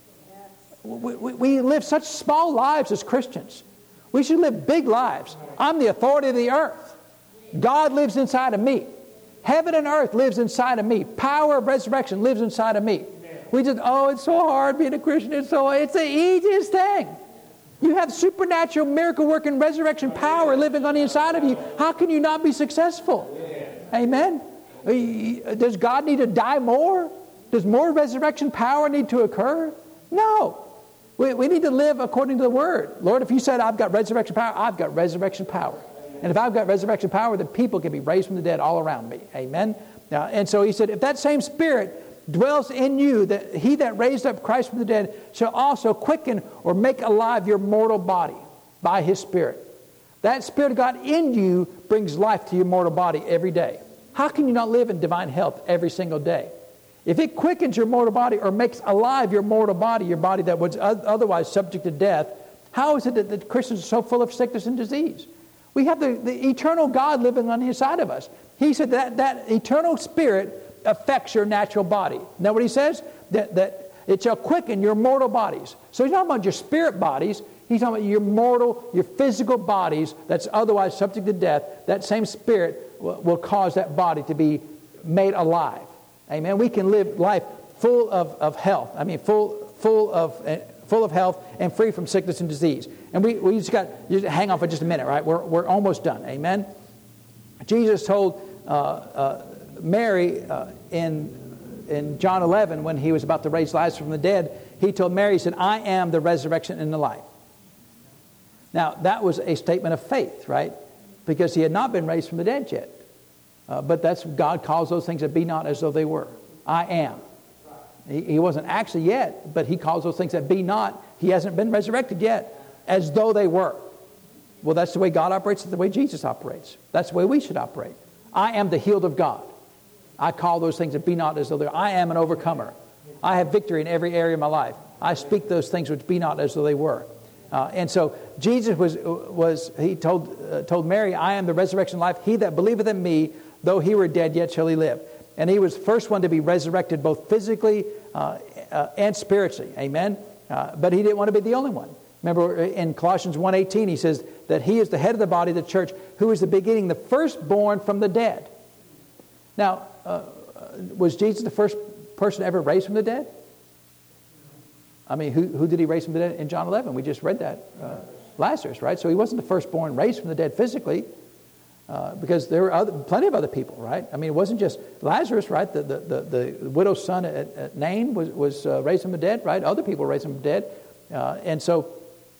We, we, we live such small lives as Christians. We should live big lives. I'm the authority of the earth. God lives inside of me. Heaven and earth lives inside of me. Power of resurrection lives inside of me. We just, oh, it's so hard being a Christian. It's so, it's the easiest thing. You have supernatural, miracle-working, resurrection power living on the inside of you. How can you not be successful? Amen? Does God need to die more? Does more resurrection power need to occur? No. We, we need to live according to the Word. Lord, if you said, I've got resurrection power, I've got resurrection power. And if I've got resurrection power, then people can be raised from the dead all around me. Amen? Now, and so he said, if that same Spirit dwells in you, that he that raised up Christ from the dead shall also quicken or make alive your mortal body by his Spirit. That Spirit of God in you brings life to your mortal body every day. How can you not live in divine health every single day? If it quickens your mortal body or makes alive your mortal body, your body that was otherwise subject to death, how is it that the Christians are so full of sickness and disease? We have the, the eternal God living on the inside of us. He said that that eternal Spirit affects your natural body. Isn't that what he says? That, that it shall quicken your mortal bodies. So he's not talking about your spirit bodies. He's talking about your mortal, your physical bodies that's otherwise subject to death. That same Spirit will, will cause that body to be made alive. Amen. We can live life full of, of health. I mean, full full of uh, full of health and free from sickness and disease. And we, we just got, just hang on for just a minute, right? We're, we're almost done. Amen? Jesus told uh, uh, Mary uh, in, in John eleven, when he was about to raise Lazarus from the dead, he told Mary, he said, I am the resurrection and the life. Now, that was a statement of faith, right? Because he had not been raised from the dead yet. Uh, but that's God calls those things that be not as though they were. I am. He, he wasn't actually yet, but he calls those things that be not. He hasn't been resurrected yet, as though they were. Well, that's the way God operates, that's the way Jesus operates. That's the way we should operate. I am the healed of God. I call those things that be not as though they are. I am an overcomer. I have victory in every area of my life. I speak those things which be not as though they were. Uh, and so Jesus was, was he told, uh, told Mary, I am the resurrection and life. He that believeth in me, though he were dead, yet shall he live. And he was the first one to be resurrected both physically uh, uh, and spiritually. Amen? Uh, but he didn't want to be the only one. Remember in Colossians one eighteen, he says that he is the head of the body of the church, who is the beginning, the firstborn from the dead. Now, uh, was Jesus the first person ever raised from the dead? I mean, who, who did he raise from the dead in John eleven? We just read that. Uh, Lazarus, right? So he wasn't the firstborn raised from the dead physically. Uh, because there were other, plenty of other people, right? I mean, it wasn't just Lazarus, right? The the, the, the widow's son at, at Nain was, was uh, raised from the dead, right? Other people raised from the dead. Uh, and so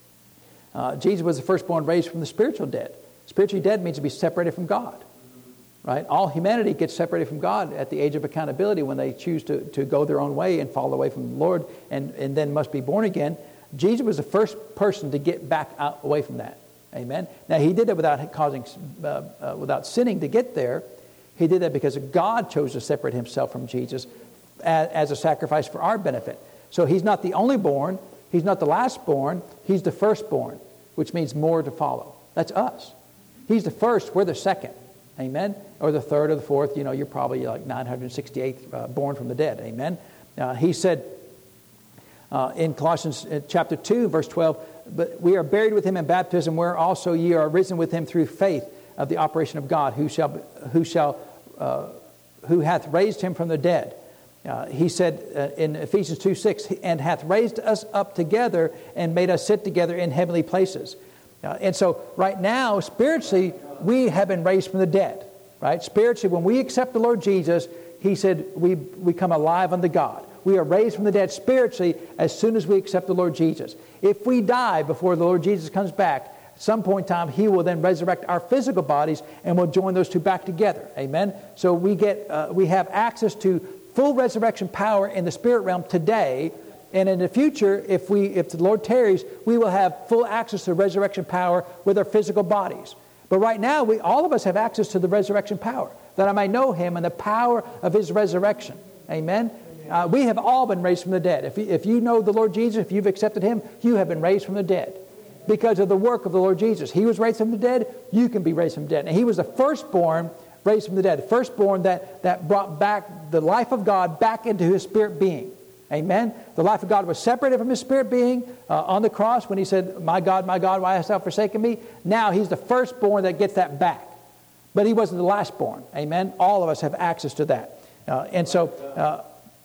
uh, Jesus was the firstborn raised from the spiritual dead. Spiritually dead means to be separated from God, right? All humanity gets separated from God at the age of accountability when they choose to, to go their own way and fall away from the Lord and, and then must be born again. Jesus was the first person to get back out away from that. Amen. Now he did that without causing, uh, uh, without sinning to get there. He did that because God chose to separate himself from Jesus as, as a sacrifice for our benefit. So he's not the only born. He's not the last born. He's the firstborn, which means more to follow. That's us. He's the first. We're the second. Amen. Or the third or the fourth. You know, you're probably like nine hundred sixty-eighth uh, born from the dead. Amen. Uh, he said uh, in Colossians uh, chapter two, verse twelve, but we are buried with him in baptism, where also ye are risen with him through faith of the operation of God, who shall, who shall, uh, who hath raised him from the dead. Uh, he said uh, in Ephesians two six, and hath raised us up together and made us sit together in heavenly places. Uh, and so, right now, spiritually, we have been raised from the dead. Right? Spiritually, when we accept the Lord Jesus, he said we we come alive unto God. We are raised from the dead spiritually as soon as we accept the Lord Jesus. If we die before the Lord Jesus comes back, at some point in time, he will then resurrect our physical bodies and we'll join those two back together. Amen? So we get, uh, we have access to full resurrection power in the spirit realm today. And in the future, if we, if the Lord tarries, we will have full access to resurrection power with our physical bodies. But right now, we all of us have access to the resurrection power, that I may know him and the power of his resurrection. Amen? Uh, we have all been raised from the dead. If you, if you know the Lord Jesus, if you've accepted him, you have been raised from the dead because of the work of the Lord Jesus. He was raised from the dead. You can be raised from the dead. And he was the firstborn raised from the dead. The firstborn that, that brought back the life of God back into his spirit being. Amen? The life of God was separated from his spirit being uh, on the cross when he said, my God, my God, why hast thou forsaken me? Now he's the firstborn that gets that back. But he wasn't the lastborn. Amen? All of us have access to that. Uh, and so... Uh,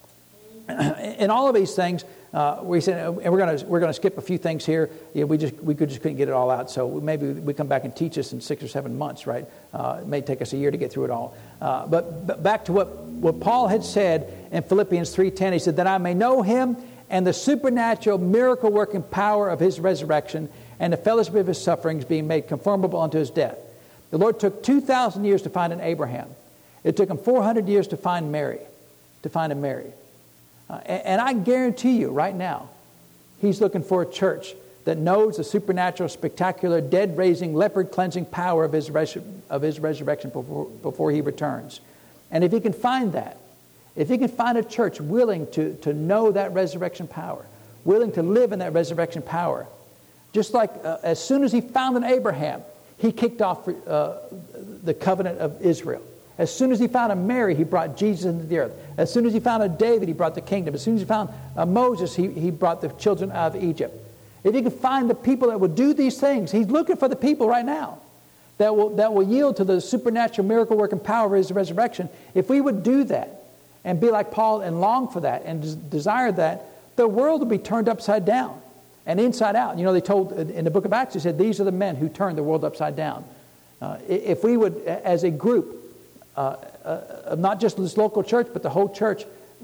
in all of these things, uh, we said, and we're going to we're going to skip a few things here. Yeah, we just we could just couldn't get it all out. So maybe we come back and teach us in six or seven months, right? Uh, it may take us a year to get through it all. Uh, but, but back to what, what Paul had said in Philippians three ten. He said that I may know him and the supernatural miracle working power of his resurrection and the fellowship of his sufferings, being made conformable unto his death. The Lord took two thousand years to find an Abraham. It took him four hundred years to find Mary, to find a Mary. Uh, and, and I guarantee you right now, he's looking for a church that knows the supernatural, spectacular, dead-raising, leopard-cleansing power of his, res- of his resurrection before, before he returns. And if he can find that, if he can find a church willing to, to know that resurrection power, willing to live in that resurrection power, just like uh, as soon as he found an Abraham, he kicked off uh, the covenant of Israel. As soon as he found a Mary, he brought Jesus into the earth. As soon as he found a David, he brought the kingdom. As soon as he found a Moses, he, he brought the children out of Egypt. If he can find the people that will do these things, he's looking for the people right now that will, that will yield to the supernatural miracle working power of his resurrection. If we would do that and be like Paul and long for that and des- desire that, the world will be turned upside down and inside out. You know, they told in the book of Acts, they said, these are the men who turned the world upside down. Uh, if we would, as a group, Uh, uh, not just this local church, but the whole church,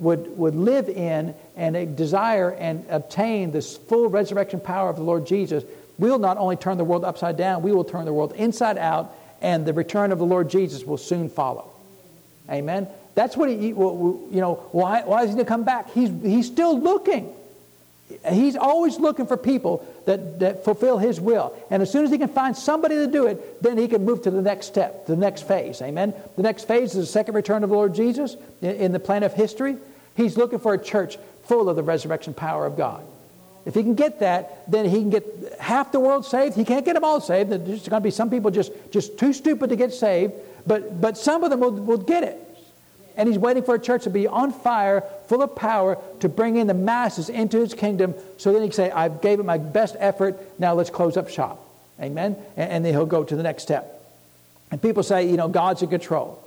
would, would live in and desire and obtain this full resurrection power of the Lord Jesus, we'll not only turn the world upside down, we will turn the world inside out, and the return of the Lord Jesus will soon follow. Amen? That's what he, you know, why, why is he going to come back? He's, he's still looking. He's always looking for people that, that fulfill his will. And as soon as he can find somebody to do it, then he can move to the next step, the next phase. Amen? The next phase is the second return of the Lord Jesus in, in the plan of history. He's looking for a church full of the resurrection power of God. If he can get that, then he can get half the world saved. He can't get them all saved. There's going to be some people just, just too stupid to get saved, but, but some of them will, will get it. And he's waiting for a church to be on fire, full of power, to bring in the masses into his kingdom, so then he can say, I gave it my best effort, now let's close up shop. Amen? And, and then he'll go to the next step. And people say, you know, God's in control.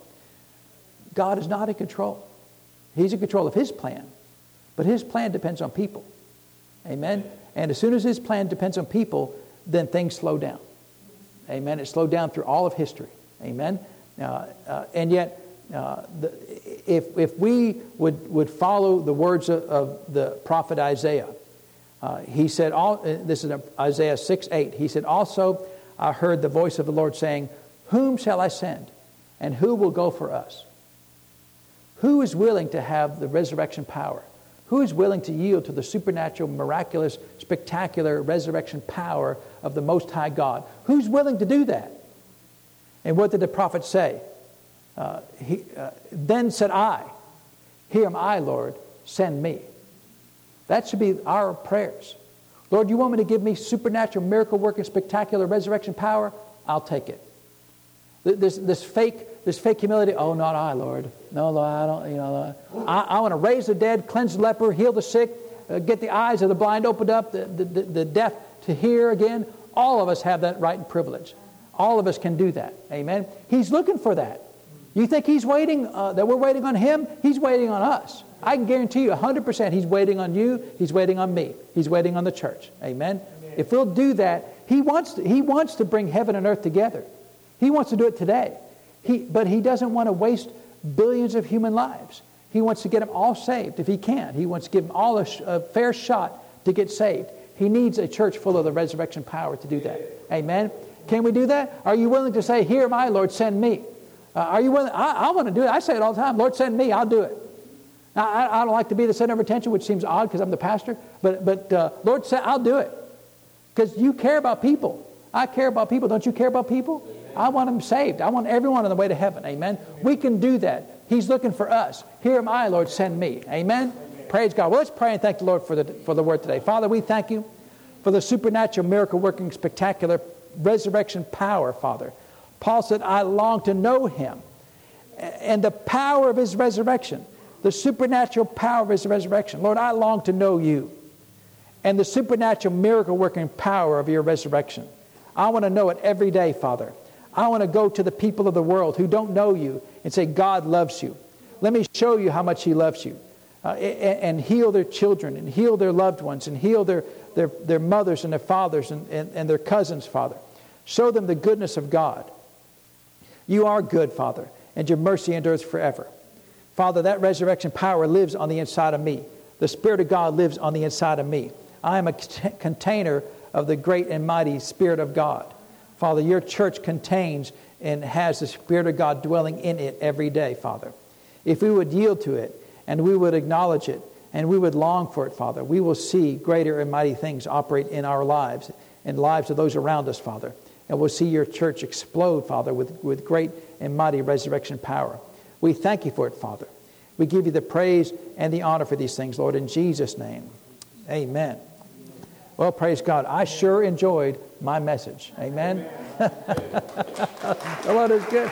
God is not in control. He's in control of his plan. But his plan depends on people. Amen? And as soon as his plan depends on people, then things slow down. Amen? It slowed down through all of history. Amen? Uh, uh, and yet, uh, the, if if we would, would follow the words of, of the prophet Isaiah, uh, he said, all, this is Isaiah six eight, he said, also I heard the voice of the Lord saying, whom shall I send? And who will go for us? Who is willing to have the resurrection power? Who is willing to yield to the supernatural, miraculous, spectacular resurrection power of the Most High God? Who's willing to do that? And what did the prophet say? Uh, he, uh, then said I, here am I, Lord, send me. That should be our prayers. Lord, you want me to give me supernatural, miracle-working, spectacular resurrection power? I'll take it. This, this fake, this fake humility. Oh, not I, Lord. No, Lord, I don't. You know, I, I want to raise the dead, cleanse the leper, heal the sick, uh, get the eyes of the blind opened up, the, the, the, the deaf to hear again. All of us have that right and privilege. All of us can do that. Amen. He's looking for that. You think he's waiting? Uh, that we're waiting on him? He's waiting on us. I can guarantee you, one hundred percent. He's waiting on you. He's waiting on me. He's waiting on the church. Amen. Amen. If we'll do that, he wants to, he wants to bring heaven and earth together. He wants to do it today. He, but he doesn't want to waste billions of human lives. He wants to get them all saved if he can. He wants to give them all a, sh- a fair shot to get saved. He needs a church full of the resurrection power to do that. Amen? Can we do that? Are you willing to say, here am I, Lord, send me? Uh, are you willing? I, I want to do it. I say it all the time. Lord, send me. I'll do it. Now, I, I don't like to be the center of attention, which seems odd because I'm the pastor. But, but uh, Lord, say, I'll do it. Because you care about people. I care about people. Don't you care about people? I want them saved. I want everyone on the way to heaven. Amen. We can do that. He's looking for us. Here am I, Lord, send me. Amen. Amen. Praise God. Well, let's pray and thank the Lord for the, for the word today. Father, we thank you for the supernatural, miracle-working, spectacular resurrection power, Father. Paul said, I long to know him and the power of his resurrection, the supernatural power of his resurrection. Lord, I long to know you and the supernatural, miracle-working power of your resurrection. I want to know it every day, Father. I want to go to the people of the world who don't know you and say, God loves you. Let me show you how much he loves you. Uh, and, and heal their children and heal their loved ones and heal their, their, their mothers and their fathers and, and, and their cousins, Father. Show them the goodness of God. You are good, Father, and your mercy endures forever. Father, that resurrection power lives on the inside of me. The Spirit of God lives on the inside of me. I am a c- container of the great and mighty Spirit of God. Father, your church contains and has the Spirit of God dwelling in it every day, Father. If we would yield to it and we would acknowledge it and we would long for it, Father, we will see greater and mighty things operate in our lives and lives of those around us, Father. And we'll see your church explode, Father, with, with great and mighty resurrection power. We thank you for it, Father. We give you the praise and the honor for these things, Lord, in Jesus' name. Amen. Well, praise God. I sure enjoyed my message. Amen. The Lord is good.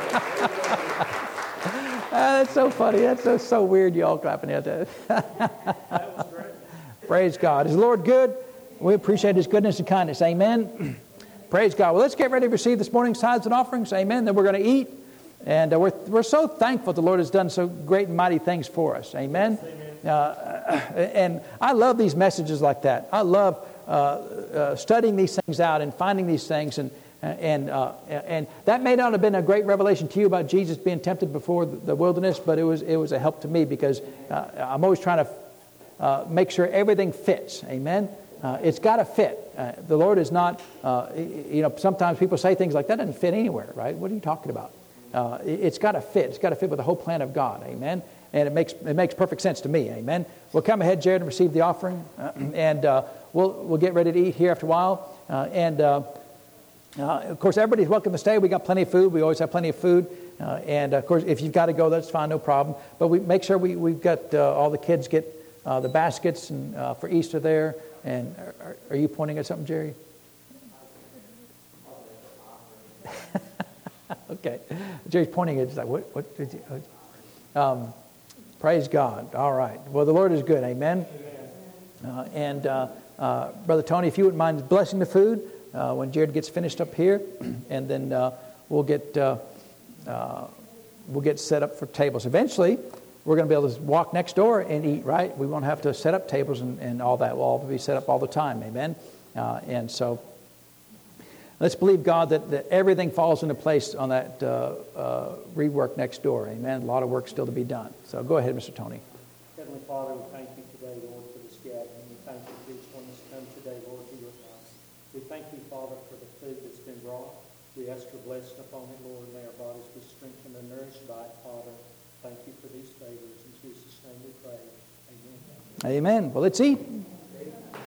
Ah, that's so funny. That's so, so weird. You all clapping at that. That was great. Praise God. Is the Lord good? We appreciate his goodness and kindness. Amen. Praise God. Well, let's get ready to receive this morning's tithes and offerings. Amen. Then we're going to eat. And uh, we're, we're so thankful the Lord has done so great and mighty things for us. Amen. Amen. Uh, and I love these messages like that. I love uh, uh, studying these things out and finding these things and And, uh, and that may not have been a great revelation to you about Jesus being tempted before the wilderness, but it was, it was a help to me because uh, I'm always trying to uh, make sure everything fits. Amen? Uh, it's got to fit. Uh, the Lord is not, uh, you know, sometimes people say things like, that doesn't fit anywhere, right? What are you talking about? Uh, it, it's got to fit. It's got to fit with the whole plan of God. Amen? And it makes it makes perfect sense to me. Amen? We'll come ahead, Jared, and receive the offering. Uh, and uh, we'll, we'll get ready to eat here after a while. Uh, and... Uh, Uh, of course, everybody's welcome to stay. We got plenty of food. We always have plenty of food. Uh, and, of course, if you've got to go, that's fine, no problem. But we make sure we, we've got uh, all the kids get uh, the baskets and, uh, for Easter there. And are, are you pointing at something, Jerry? Okay. Jerry's pointing at, like, what, what did you... Um, praise God. All right. Well, the Lord is good. Amen. Uh, and, uh, uh, Brother Tony, if you wouldn't mind blessing the food, Uh, when Jared gets finished up here, and then uh, we'll get uh, uh, we'll get set up for tables. Eventually, we're going to be able to walk next door and eat. Right? We won't have to set up tables and, and all that. We'll all be set up all the time. Amen. Uh, and so, let's believe God that, that everything falls into place on that uh, uh, rework next door. Amen. A lot of work still to be done. So go ahead, Mister Tony. Heavenly Father, we thank you today, Lord, for this gathering. We thank you for each one that's come today, Lord, to your house. We thank you, Father, for the food that's been brought. We ask your blessing upon it, Lord. May our bodies be strengthened and nourished by it, Father. Thank you for these favors. In Jesus' name we pray. Amen. Amen. Well, let's eat.